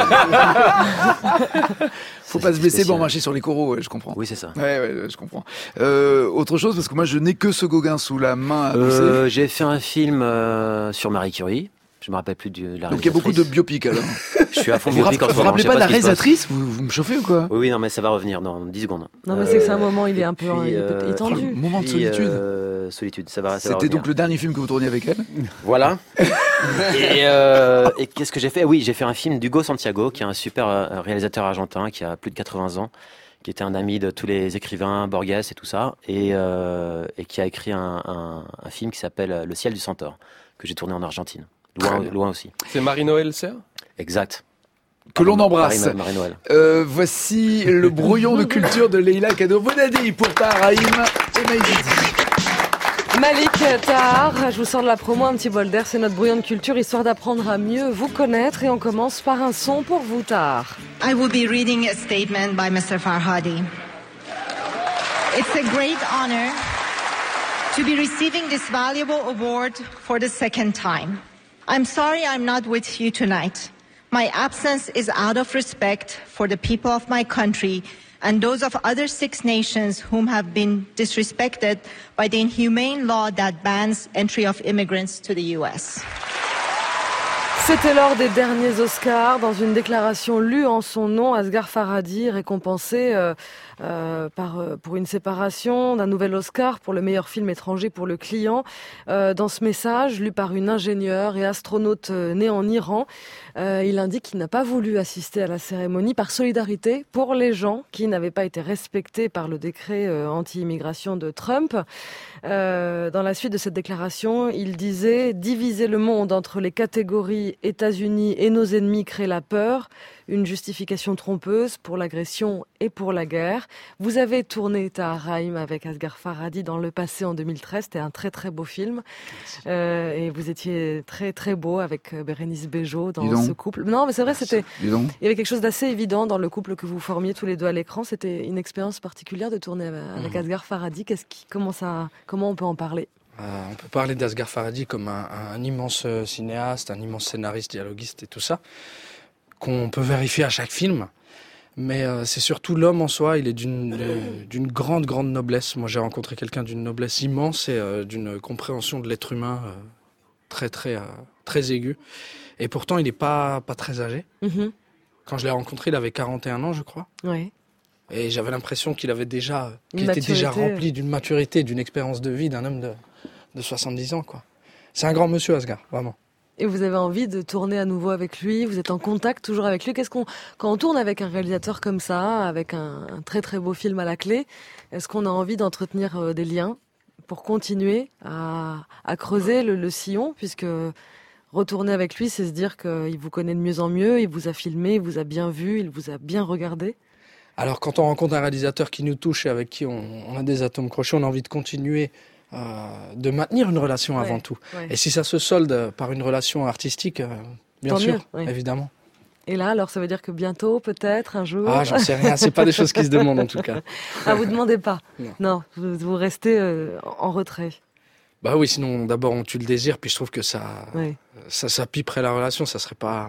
Speaker 1: Faut pas se blesser pour marcher sur les coraux, ouais, je comprends.
Speaker 7: Oui, c'est ça.
Speaker 1: Ouais, ouais, je comprends. Euh, autre chose, parce que moi, je n'ai que ce Gauguin sous la main. À
Speaker 7: euh, j'ai fait un film euh, sur Marie Curie. Je me rappelle plus de la réalisatrice.
Speaker 1: Donc il y a beaucoup de biopics alors.
Speaker 7: Je suis à fond
Speaker 1: vous
Speaker 7: biopic en ce moment.
Speaker 1: Vous vous rappelez pas de la réalisatrice? Vous, vous me chauffez ou quoi?
Speaker 7: Oui, oui, non, mais ça va revenir dans dix secondes.
Speaker 5: Non, mais euh, c'est que c'est un moment, il est un peu puis, euh, étendu.
Speaker 1: Le moment de solitude.
Speaker 7: Euh, solitude, ça va. Ça
Speaker 1: C'était
Speaker 7: va
Speaker 1: donc le dernier film que vous tourniez avec elle?
Speaker 7: Voilà. et, euh, et qu'est-ce que j'ai fait? Oui, j'ai fait un film d'Hugo Santiago, qui est un super réalisateur argentin, qui a plus de quatre-vingts ans, qui était un ami de tous les écrivains, Borges et tout ça, et, euh, et qui a écrit un, un, un film qui s'appelle Le ciel du centaure, que j'ai tourné en Argentine. Loin, loin aussi.
Speaker 4: C'est Marie-Noël Serre?
Speaker 7: Exact.
Speaker 1: Que l'on embrasse.
Speaker 7: Marie, Marie-Noël.
Speaker 1: Euh, voici le brouillon de culture de Leïla Kado Bonadi pour Tahar-Rahim et Maïdidi.
Speaker 5: Malik Tahar, je vous sors de la promo, un petit bol d'air, c'est notre brouillon de culture, histoire d'apprendre à mieux vous connaître. Et on commence par un son pour vous, Tahar.
Speaker 18: I will be reading a statement by Mister Farhadi. It's a great honor to be receiving this valuable award for the second time. I'm sorry I'm not with you tonight, My absence is out of respect for the people of my country and those of other six nations whom have been disrespected by the inhumane law that bans entry of immigrants to the U S.
Speaker 5: C'était lors des derniers Oscars, dans une déclaration lue en son nom, Asghar Farhadi récompensé euh, euh, par, euh, pour une séparation d'un nouvel Oscar pour le meilleur film étranger pour le client. Euh, dans ce message, lu par une ingénieure et astronaute euh, née en Iran, euh, il indique qu'il n'a pas voulu assister à la cérémonie par solidarité pour les gens qui n'avaient pas été respectés par le décret euh, anti-immigration de Trump. Euh, dans la suite de cette déclaration, il disait « Diviser le monde entre les catégories États-Unis et nos ennemis crée la peur, une justification trompeuse pour l'agression et pour la guerre. » Vous avez tourné Tahar Rahim avec Asghar Farhadi dans le passé en deux mille treize, c'était un très très beau film. Euh, et vous étiez très très beau avec Bérénice Bejo dans ce couple. Non mais c'est vrai, c'était, il y avait quelque chose d'assez évident dans le couple que vous formiez tous les deux à l'écran. C'était une expérience particulière de tourner avec mmh. Asghar Farhadi. Qu'est-ce qui, comment, ça, comment on peut en parler ?
Speaker 2: Euh, on peut parler d'Asghar Farhadi comme un, un immense cinéaste, un immense scénariste, dialoguiste et tout ça, qu'on peut vérifier à chaque film. Mais euh, c'est surtout l'homme en soi, il est d'une, euh, d'une grande, grande noblesse. Moi, j'ai rencontré quelqu'un d'une noblesse immense et euh, d'une compréhension de l'être humain euh, très, très, euh, très aiguë. Et pourtant, il n'est pas, pas très âgé. Mm-hmm. Quand je l'ai rencontré, il avait quarante et un ans, je crois.
Speaker 5: Oui.
Speaker 2: Et j'avais l'impression qu'il avait déjà, qu'il était déjà rempli d'une maturité, d'une expérience de vie d'un homme de, de soixante-dix ans, quoi. C'est un grand monsieur, Asghar, vraiment.
Speaker 5: Et vous avez envie de tourner à nouveau avec lui, vous êtes en contact toujours avec lui. Qu'est-ce qu'on, quand on tourne avec un réalisateur comme ça, avec un, un très très beau film à la clé, est-ce qu'on a envie d'entretenir euh, des liens pour continuer à, à creuser le, le sillon, puisque retourner avec lui, c'est se dire qu'il vous connaît de mieux en mieux, il vous a filmé, il vous a bien vu, il vous a bien regardé.
Speaker 2: Alors quand on rencontre un réalisateur qui nous touche et avec qui on, on a des atomes crochus, on a envie de continuer Euh, de maintenir une relation avant ouais, tout. Ouais. Et si ça se solde par une relation artistique, euh, bien Tant sûr, mieux, ouais. évidemment.
Speaker 5: Et là, alors ça veut dire que bientôt, peut-être, un jour...
Speaker 2: Ah, j'en sais rien, c'est pas des choses qui se demandent en tout cas.
Speaker 5: Ah, vous demandez pas ? Non, non vous, vous restez euh, en retrait.
Speaker 2: Bah oui, sinon d'abord on tue le désir, puis je trouve que ça, ouais. ça, ça piperait la relation, ça serait pas...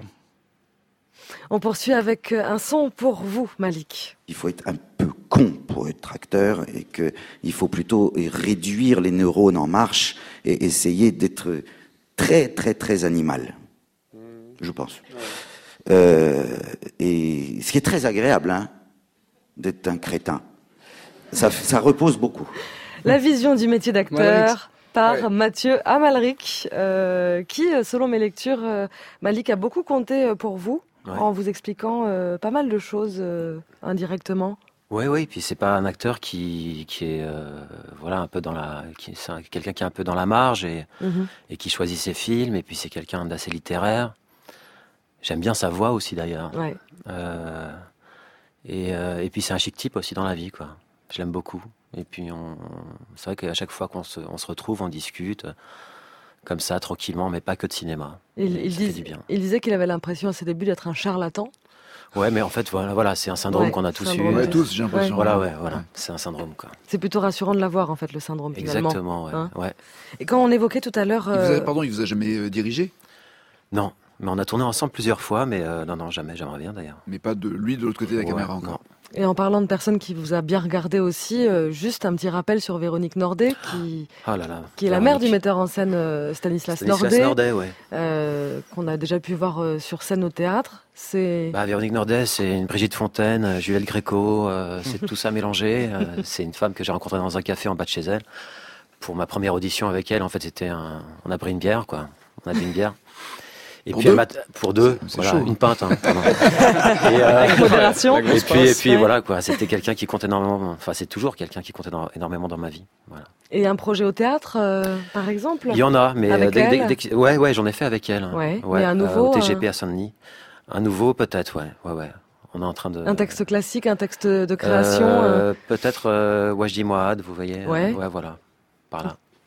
Speaker 5: On poursuit avec un son pour vous, Malik.
Speaker 19: Il faut être un peu con pour être acteur et qu'il faut plutôt réduire les neurones en marche et essayer d'être très, très, très animal, je pense. Euh, et ce qui est très agréable, hein, d'être un crétin. Ça, ça repose beaucoup.
Speaker 5: La vision du métier d'acteur par ouais. Mathieu Amalric, euh, qui, selon mes lectures, euh, Malik a beaucoup compté pour vous. Ouais. En vous expliquant euh, pas mal de choses euh, indirectement.
Speaker 7: Oui, oui. Puis c'est pas un acteur qui qui est euh, voilà un peu dans la, qui c'est un, quelqu'un qui est un peu dans la marge et mm-hmm. et qui choisit ses films. Et puis c'est quelqu'un d'assez littéraire. J'aime bien sa voix aussi d'ailleurs. Ouais. Euh, et euh, et puis c'est un chic type aussi dans la vie, quoi. Je l'aime beaucoup. Et puis on, c'est vrai qu'à chaque fois qu'on se on se retrouve, on discute. Comme ça, tranquillement, mais pas que de cinéma.
Speaker 5: Il, il, dis, il disait qu'il avait l'impression à ses débuts d'être un charlatan.
Speaker 7: Ouais, mais en fait, voilà, voilà c'est un syndrome ouais, qu'on a tous eu.
Speaker 1: Ouais, tous, j'ai l'impression.
Speaker 7: Ouais. Voilà, ouais, voilà, c'est un syndrome, quoi.
Speaker 5: C'est plutôt rassurant de l'avoir, en fait, le syndrome, finalement.
Speaker 7: Exactement, ouais, hein ouais.
Speaker 5: Et quand on évoquait tout à l'heure...
Speaker 1: Euh... Il vous a, pardon, il vous a jamais euh, dirigé ?
Speaker 7: Non, mais on a tourné ensemble plusieurs fois, mais euh, non, non, jamais, j'aimerais bien, d'ailleurs.
Speaker 1: Mais pas de lui de l'autre côté de la ouais, caméra, encore. Non.
Speaker 5: Et en parlant de personnes qui vous a bien regardé aussi, euh, juste un petit rappel sur Véronique Nordet, qui,
Speaker 7: oh là là,
Speaker 5: qui est Véronique. La mère du metteur en scène euh, Stanislas,
Speaker 7: Stanislas
Speaker 5: Nordet,
Speaker 7: Nordet ouais.
Speaker 5: euh, qu'on a déjà pu voir euh, sur scène au théâtre. C'est...
Speaker 7: Bah, Véronique Nordet, c'est une Brigitte Fontaine, Juliette Gréco, euh, c'est tout ça mélangé. Euh, c'est une femme que j'ai rencontrée dans un café en bas de chez elle. Pour ma première audition avec elle, en fait, c'était un... on a pris une bière, quoi. On a pris une bière. Et
Speaker 1: pour
Speaker 7: puis
Speaker 1: deux,
Speaker 7: mat... pour deux
Speaker 1: c'est
Speaker 7: voilà,
Speaker 1: chaud.
Speaker 7: Une pinte. Hein, et, euh,
Speaker 5: Avec modération.
Speaker 7: Et puis, et puis ouais. voilà, quoi. C'était quelqu'un qui compte énormément. Enfin, c'est toujours quelqu'un qui compte énormément dans ma vie. Voilà.
Speaker 5: Et un projet au théâtre, euh, par exemple ?
Speaker 7: Il y en a, mais
Speaker 5: avec
Speaker 7: dès,
Speaker 5: elle
Speaker 7: dès, dès, ouais, ouais, j'en ai fait avec elle.
Speaker 5: Ouais.
Speaker 7: ouais
Speaker 5: Mais un nouveau.
Speaker 7: Euh, au T G P à Saint-Denis. Un nouveau, peut-être, ouais, ouais, ouais. On est en train de.
Speaker 5: Un texte classique, un texte de création.
Speaker 7: Euh,
Speaker 5: euh...
Speaker 7: Peut-être euh, Wajdi Mouawad, vous voyez.
Speaker 5: Ouais.
Speaker 7: Ouais, voilà. Par là.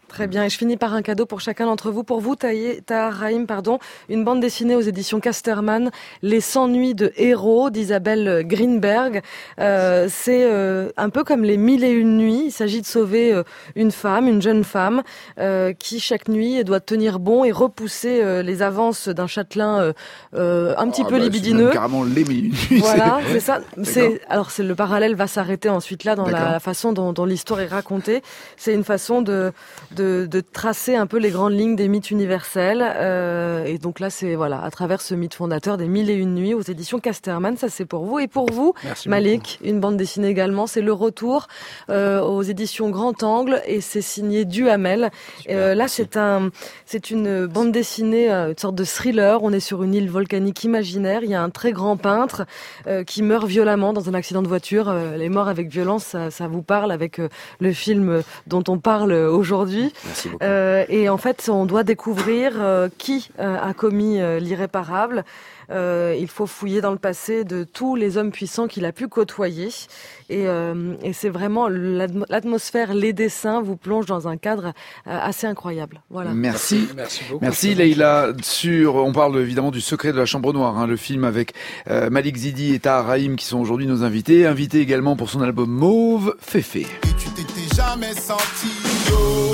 Speaker 5: Très bien, et je finis par un cadeau pour chacun d'entre vous. Pour vous, Tahar Rahim, pardon, une bande dessinée aux éditions Casterman, Les cent nuits de héros d'Isabelle Greenberg. Euh, c'est euh, un peu comme les mille et une nuits. Il s'agit de sauver euh, une femme, une jeune femme, euh, qui chaque nuit doit tenir bon et repousser euh, les avances d'un châtelain euh, euh, un petit
Speaker 1: oh,
Speaker 5: peu
Speaker 1: bah,
Speaker 5: libidineux.
Speaker 1: C'est carrément les mille et une nuits.
Speaker 5: Voilà, c'est ça. C'est, alors, c'est, le parallèle va s'arrêter ensuite là dans la, la façon dont, dont l'histoire est racontée. C'est une façon de, de, de tracer un peu les grandes lignes des mythes universels. Euh, et donc là, c'est voilà, à travers ce mythe fondateur des mille et une nuits aux éditions Casterman. Ça, c'est pour vous. Et pour vous, Merci Malik, beaucoup. Une bande dessinée également. C'est Le Retour euh, aux éditions Grand Angle et c'est signé Duhamel. Euh, là, c'est un, c'est une bande dessinée, euh, une sorte de thriller. On est sur une île volcanique imaginaire. Il y a un très grand peintre euh, qui meurt violemment dans un accident de voiture. Euh, les morts avec violence, ça, ça vous parle avec euh, le film dont on parle aujourd'hui.
Speaker 7: Merci beaucoup.
Speaker 5: Euh, et en fait, on doit découvrir euh, qui euh, a commis euh, l'irréparable. Euh, il faut fouiller dans le passé de tous les hommes puissants qu'il a pu côtoyer. Et, euh, et c'est vraiment l'atm- l'atmosphère, les dessins vous plongent dans un cadre euh, assez incroyable. Voilà.
Speaker 1: Merci.
Speaker 2: Merci beaucoup.
Speaker 1: Merci Leïla. Sur, on parle évidemment du Secret de la Chambre Noire, hein, le film avec euh, Malik Zidi et Tahar Rahim qui sont aujourd'hui nos invités. Invités également pour son album Mauve, Féfé.
Speaker 13: Et tu t'étais jamais senti yo.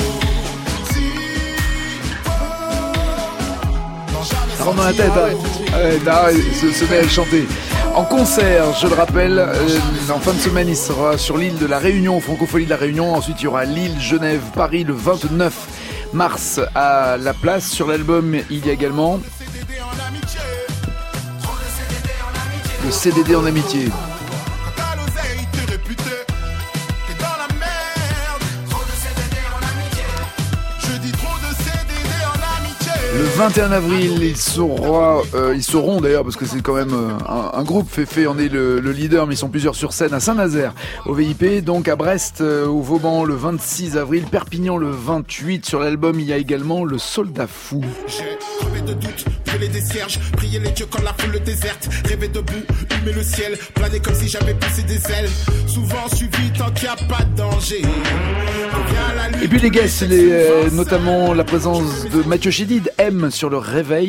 Speaker 1: Ça rentre dans la tête, hein. Ouais, là, se, se met à le chanter. En concert, je le rappelle, euh, en fin de semaine, il sera sur l'île de la Réunion, Francophonie de la Réunion. Ensuite, il y aura Lille, Genève, Paris le vingt-neuf mars à la place. Sur l'album, il y a également le C D D en amitié. Le vingt et un avril, ils seront, euh, ils seront d'ailleurs, parce que c'est quand même euh, un, un groupe, Féfé en est le, le leader, mais ils sont plusieurs sur scène à Saint-Nazaire, au V I P, donc à Brest, euh, au Vauban le vingt-six avril, Perpignan le vingt-huit. Sur l'album, il y a également Le Soldat Fou.
Speaker 13: J'ai crevé de doute, brûlé des cierges, prier les dieux quand la foule déserte, rêver debout, humer le ciel, planer comme si j'avais poussé des ailes, souvent suivi tant qu'il n'y a pas de danger.
Speaker 1: Et puis les guests, les, euh, notamment la présence de Mathieu Chédid, M sur le réveil.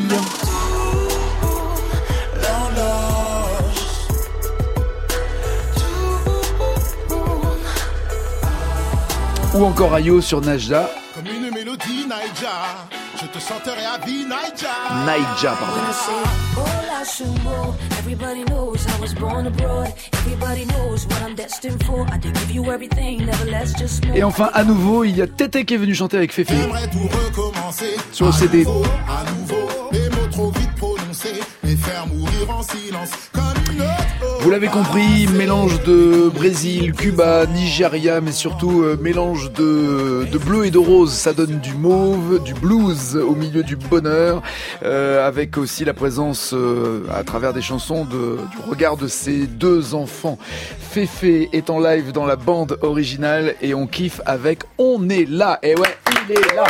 Speaker 1: Ou encore Ayo sur Najda.
Speaker 13: Comme une mélodie, Naija, je te chanterai à vie, Naija.
Speaker 1: Naija, pardon. Et enfin, à nouveau, il y a Tété qui est venu chanter avec Féfé sur le C D.
Speaker 13: À nouveau, les mots trop vite prononcés, les faire mourir en silence comme une autre.
Speaker 1: Vous l'avez compris, mélange de Brésil, Cuba, Nigeria, mais surtout euh, mélange de, de bleu et de rose. Ça donne du mauve, du blues au milieu du bonheur, euh, avec aussi la présence euh, à travers des chansons de, du regard de ces deux enfants. Féfé est en live dans la bande originale et on kiffe avec On est là. Et ouais, il est là.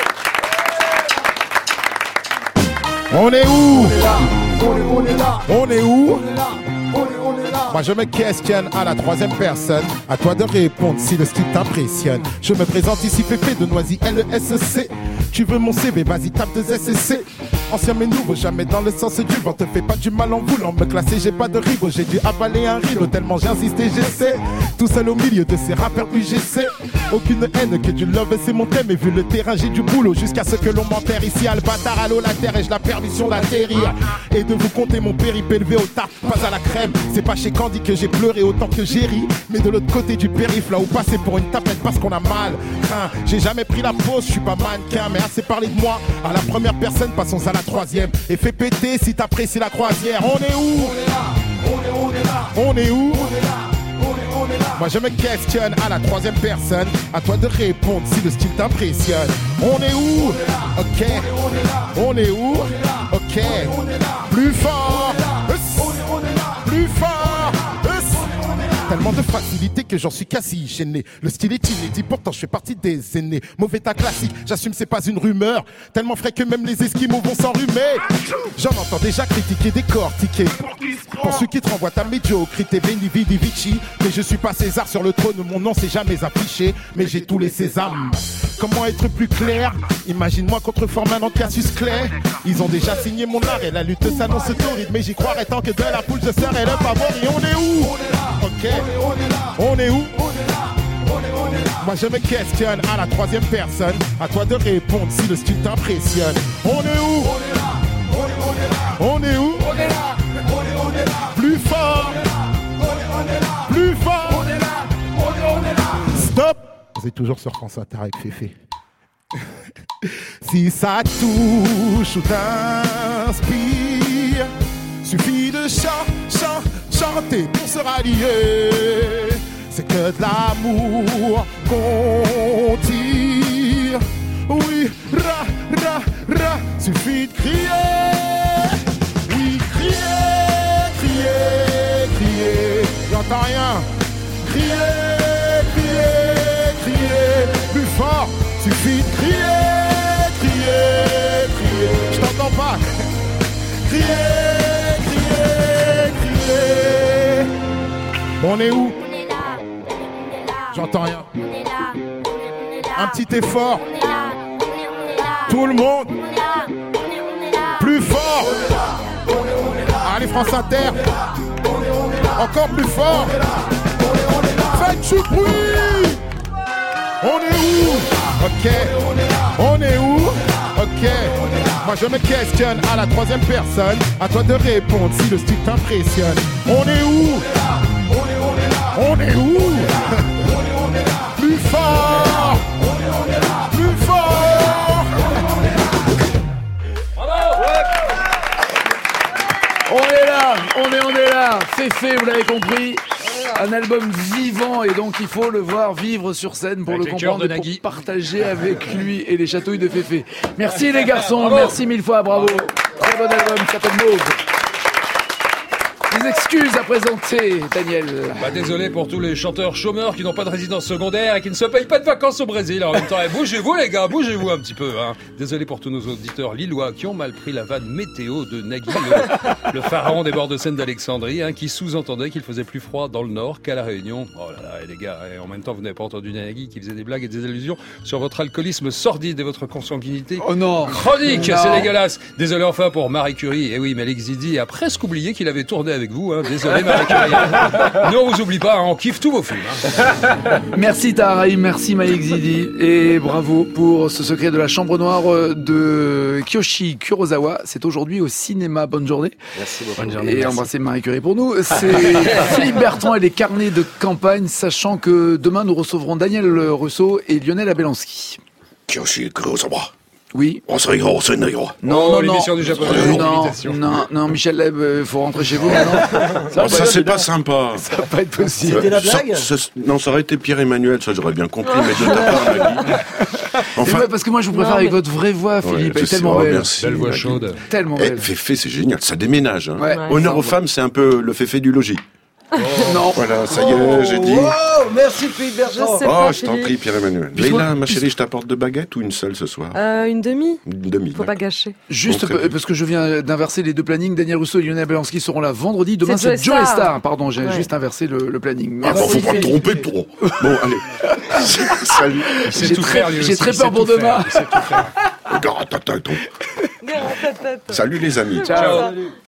Speaker 13: On est où? On est là. On est où? Moi je me questionne à la troisième personne. À toi de répondre si le style t'impressionne. Je me présente ici Féfé de Noisy L E S C. Tu veux mon C V, vas-y tape deux S C. Ancien mais nouveau, jamais dans le sens du vent. Te fais pas du mal en voulant me classer, j'ai pas de rigo. J'ai dû avaler un rideau tellement j'ai insisté, j'essaie. Tout seul au milieu de ces rappeurs U G C. Aucune haine que du love, c'est mon thème. Et vu le terrain, j'ai du boulot jusqu'à ce que l'on m'enterre. Ici à le bâtard, à l'eau, la terre. Ai-je la permission d'atterrir et de vous compter mon périple élevé au taf, pas à la crème. C'est pas chez Candy que j'ai pleuré autant que j'ai ri, mais de l'autre côté du périph', là où passer pour une tapette parce qu'on a mal craint. J'ai jamais pris la pause, je suis pas mannequin, mais assez parlé de moi à la première personne, passons à la troisième. Et fais péter si t'apprécies la croisière. On est où? On est là, on est, on est là. On est où? On est là, on est, on est là. Moi je me questionne à la troisième personne. À toi de répondre si le style t'impressionne. On est où? On est là, ok. On est, on est là. On est où? On est là, ok. On est, on est là. Plus fort. On est, on est là. Plus fort. On est, on est là. Tellement de facilité que j'en suis quasi gêné. Le style est inédit, pourtant je fais partie des aînés. Mauvais tas classique, j'assume c'est pas une rumeur. Tellement frais que même les esquimaux vont s'enrhumer. J'en entends déjà critiquer, décortiquer. Pour ceux qui te renvoient ta médiocrité, Veni Vidi Vici. Mais je suis pas César sur le trône, mon nom s'est jamais affiché. Mais j'ai tous les sésames. Comment être plus clair? Imagine-moi contre Forman Cassius Clay. Ils ont déjà signé mon art et la lutte s'annonce torride. Mais j'y croirais tant que de la poule je serai le favori. On est où? Ok, on est où? Moi je me questionne à la troisième personne. À toi de répondre si le style t'impressionne. On est où? On est où? Plus fort. Plus fort. Stop. Vous êtes toujours sur France Inter avec Féfé. Si ça touche ou t'inspire, suffit de chan, chan, chanter pour se rallier. C'est que de l'amour qu'on tire. Oui, ra, ra, ra, suffit de crier. Oui, crier, crier, crier. J'entends rien. Crier, crier, crier. Plus fort, suffit de crier, crier, crier. Je t'entends pas. Crier, crier, crier. On est où? J'entends rien. Un petit effort. Tout le monde. Plus fort. Allez, France Inter. Encore plus fort. Faites du bruit. On est où? Ok. On est où? Ok. Moi je me questionne à la troisième personne. À toi de répondre si le style t'impressionne. On est où? On est où? Plus fort. Plus fort.
Speaker 1: On est là, on est, on est là. Féfé, vous l'avez compris. Un album vivant et donc il faut le voir vivre sur scène pour
Speaker 3: avec
Speaker 1: le
Speaker 3: les cœurs
Speaker 1: comprendre
Speaker 3: de
Speaker 1: et
Speaker 3: Nagui.
Speaker 1: pour partager avec lui et les chatouilles de Féfé. Merci les garçons, bravo. Merci mille fois, bravo. Très bon album, ça s'appelle Mauve. Des excuses à présenter, Daniel.
Speaker 3: Bah, désolé pour tous les chanteurs chômeurs qui n'ont pas de résidence secondaire et qui ne se payent pas de vacances au Brésil. En même temps, eh, bougez-vous les gars, bougez-vous un petit peu. Hein. Désolé pour tous nos auditeurs lillois qui ont mal pris la vanne météo de Nagui, le, le pharaon des bords de Seine d'Alexandrie, hein, qui sous-entendait qu'il faisait plus froid dans le nord qu'à La Réunion. Oh là là, et les gars, et en même temps, vous n'avez pas entendu Nagui qui faisait des blagues et des allusions sur votre alcoolisme sordide et votre consanguinité
Speaker 1: oh non.
Speaker 3: chronique.
Speaker 1: Non.
Speaker 3: C'est dégueulasse. Désolé enfin pour Marie Curie. Et oui, mais Alex Zidi a presque oublié qu'il avait tourné avec vous. Hein. Désolé. Nous on vous oublie pas, hein, on kiffe tous vos films. Hein.
Speaker 1: Merci Taharaï, merci Malik Zidi et bravo pour ce secret de la chambre noire de Kiyoshi Kurosawa. C'est aujourd'hui au cinéma. Bonne journée.
Speaker 7: Merci beaucoup.
Speaker 1: Bonne journée. Et embrassez Marie Curie pour nous. C'est Philippe Bertrand et les carnets de campagne, sachant que demain nous recevrons Daniel Russo et Lionel Abelansky.
Speaker 20: Kiyoshi Kurosawa.
Speaker 1: Oui.
Speaker 20: On se rigole, on se rigole.
Speaker 1: Non, non,
Speaker 3: l'émission
Speaker 1: non.
Speaker 3: du japonais.
Speaker 1: Non, non, non, Michel Leb, euh, faut rentrer chez vous maintenant.
Speaker 20: Ça, ça c'est pas sympa.
Speaker 1: Ça va pas être possible.
Speaker 16: C'était la blague
Speaker 20: ça, ça, Non, ça aurait été Pierre-Emmanuel, ça j'aurais bien compris, mais de ta part, Nagui.
Speaker 1: Enfin, ouais, parce que moi je vous préfère non, avec mais... votre vraie voix, Philippe. Ouais, elle est tellement
Speaker 20: sais,
Speaker 1: belle.
Speaker 20: Oh, merci.
Speaker 3: Belle voix chaude.
Speaker 1: Tellement
Speaker 20: belle.
Speaker 1: belle.
Speaker 20: Féfé, c'est génial, ça déménage. Hein.
Speaker 1: Ouais.
Speaker 20: Honneur aux femmes, c'est un peu le Féfé du logis.
Speaker 1: Oh. Non.
Speaker 20: Voilà, ça y est, j'ai dit.
Speaker 16: Oh, merci Philippe Bertrand.
Speaker 20: Je oh, je t'en prie, Pierre-Emmanuel. Leïla, ma chérie, je t'apporte deux baguettes ou une seule ce soir?
Speaker 5: euh, Une demi.
Speaker 20: Une demi.
Speaker 5: Faut pas gâcher.
Speaker 1: Juste bon, parce que je viens d'inverser les deux plannings. Daniel Russo et Lionel Abelansky seront là vendredi. Demain, c'est Joe Star. Star. Pardon, j'ai ouais. juste inversé le, le planning.
Speaker 20: Ah, bon, faut pas te tromper trop. Bon, allez. Salut.
Speaker 1: J'ai très, j'ai très peur pour demain.
Speaker 20: Salut les amis.
Speaker 1: Ciao.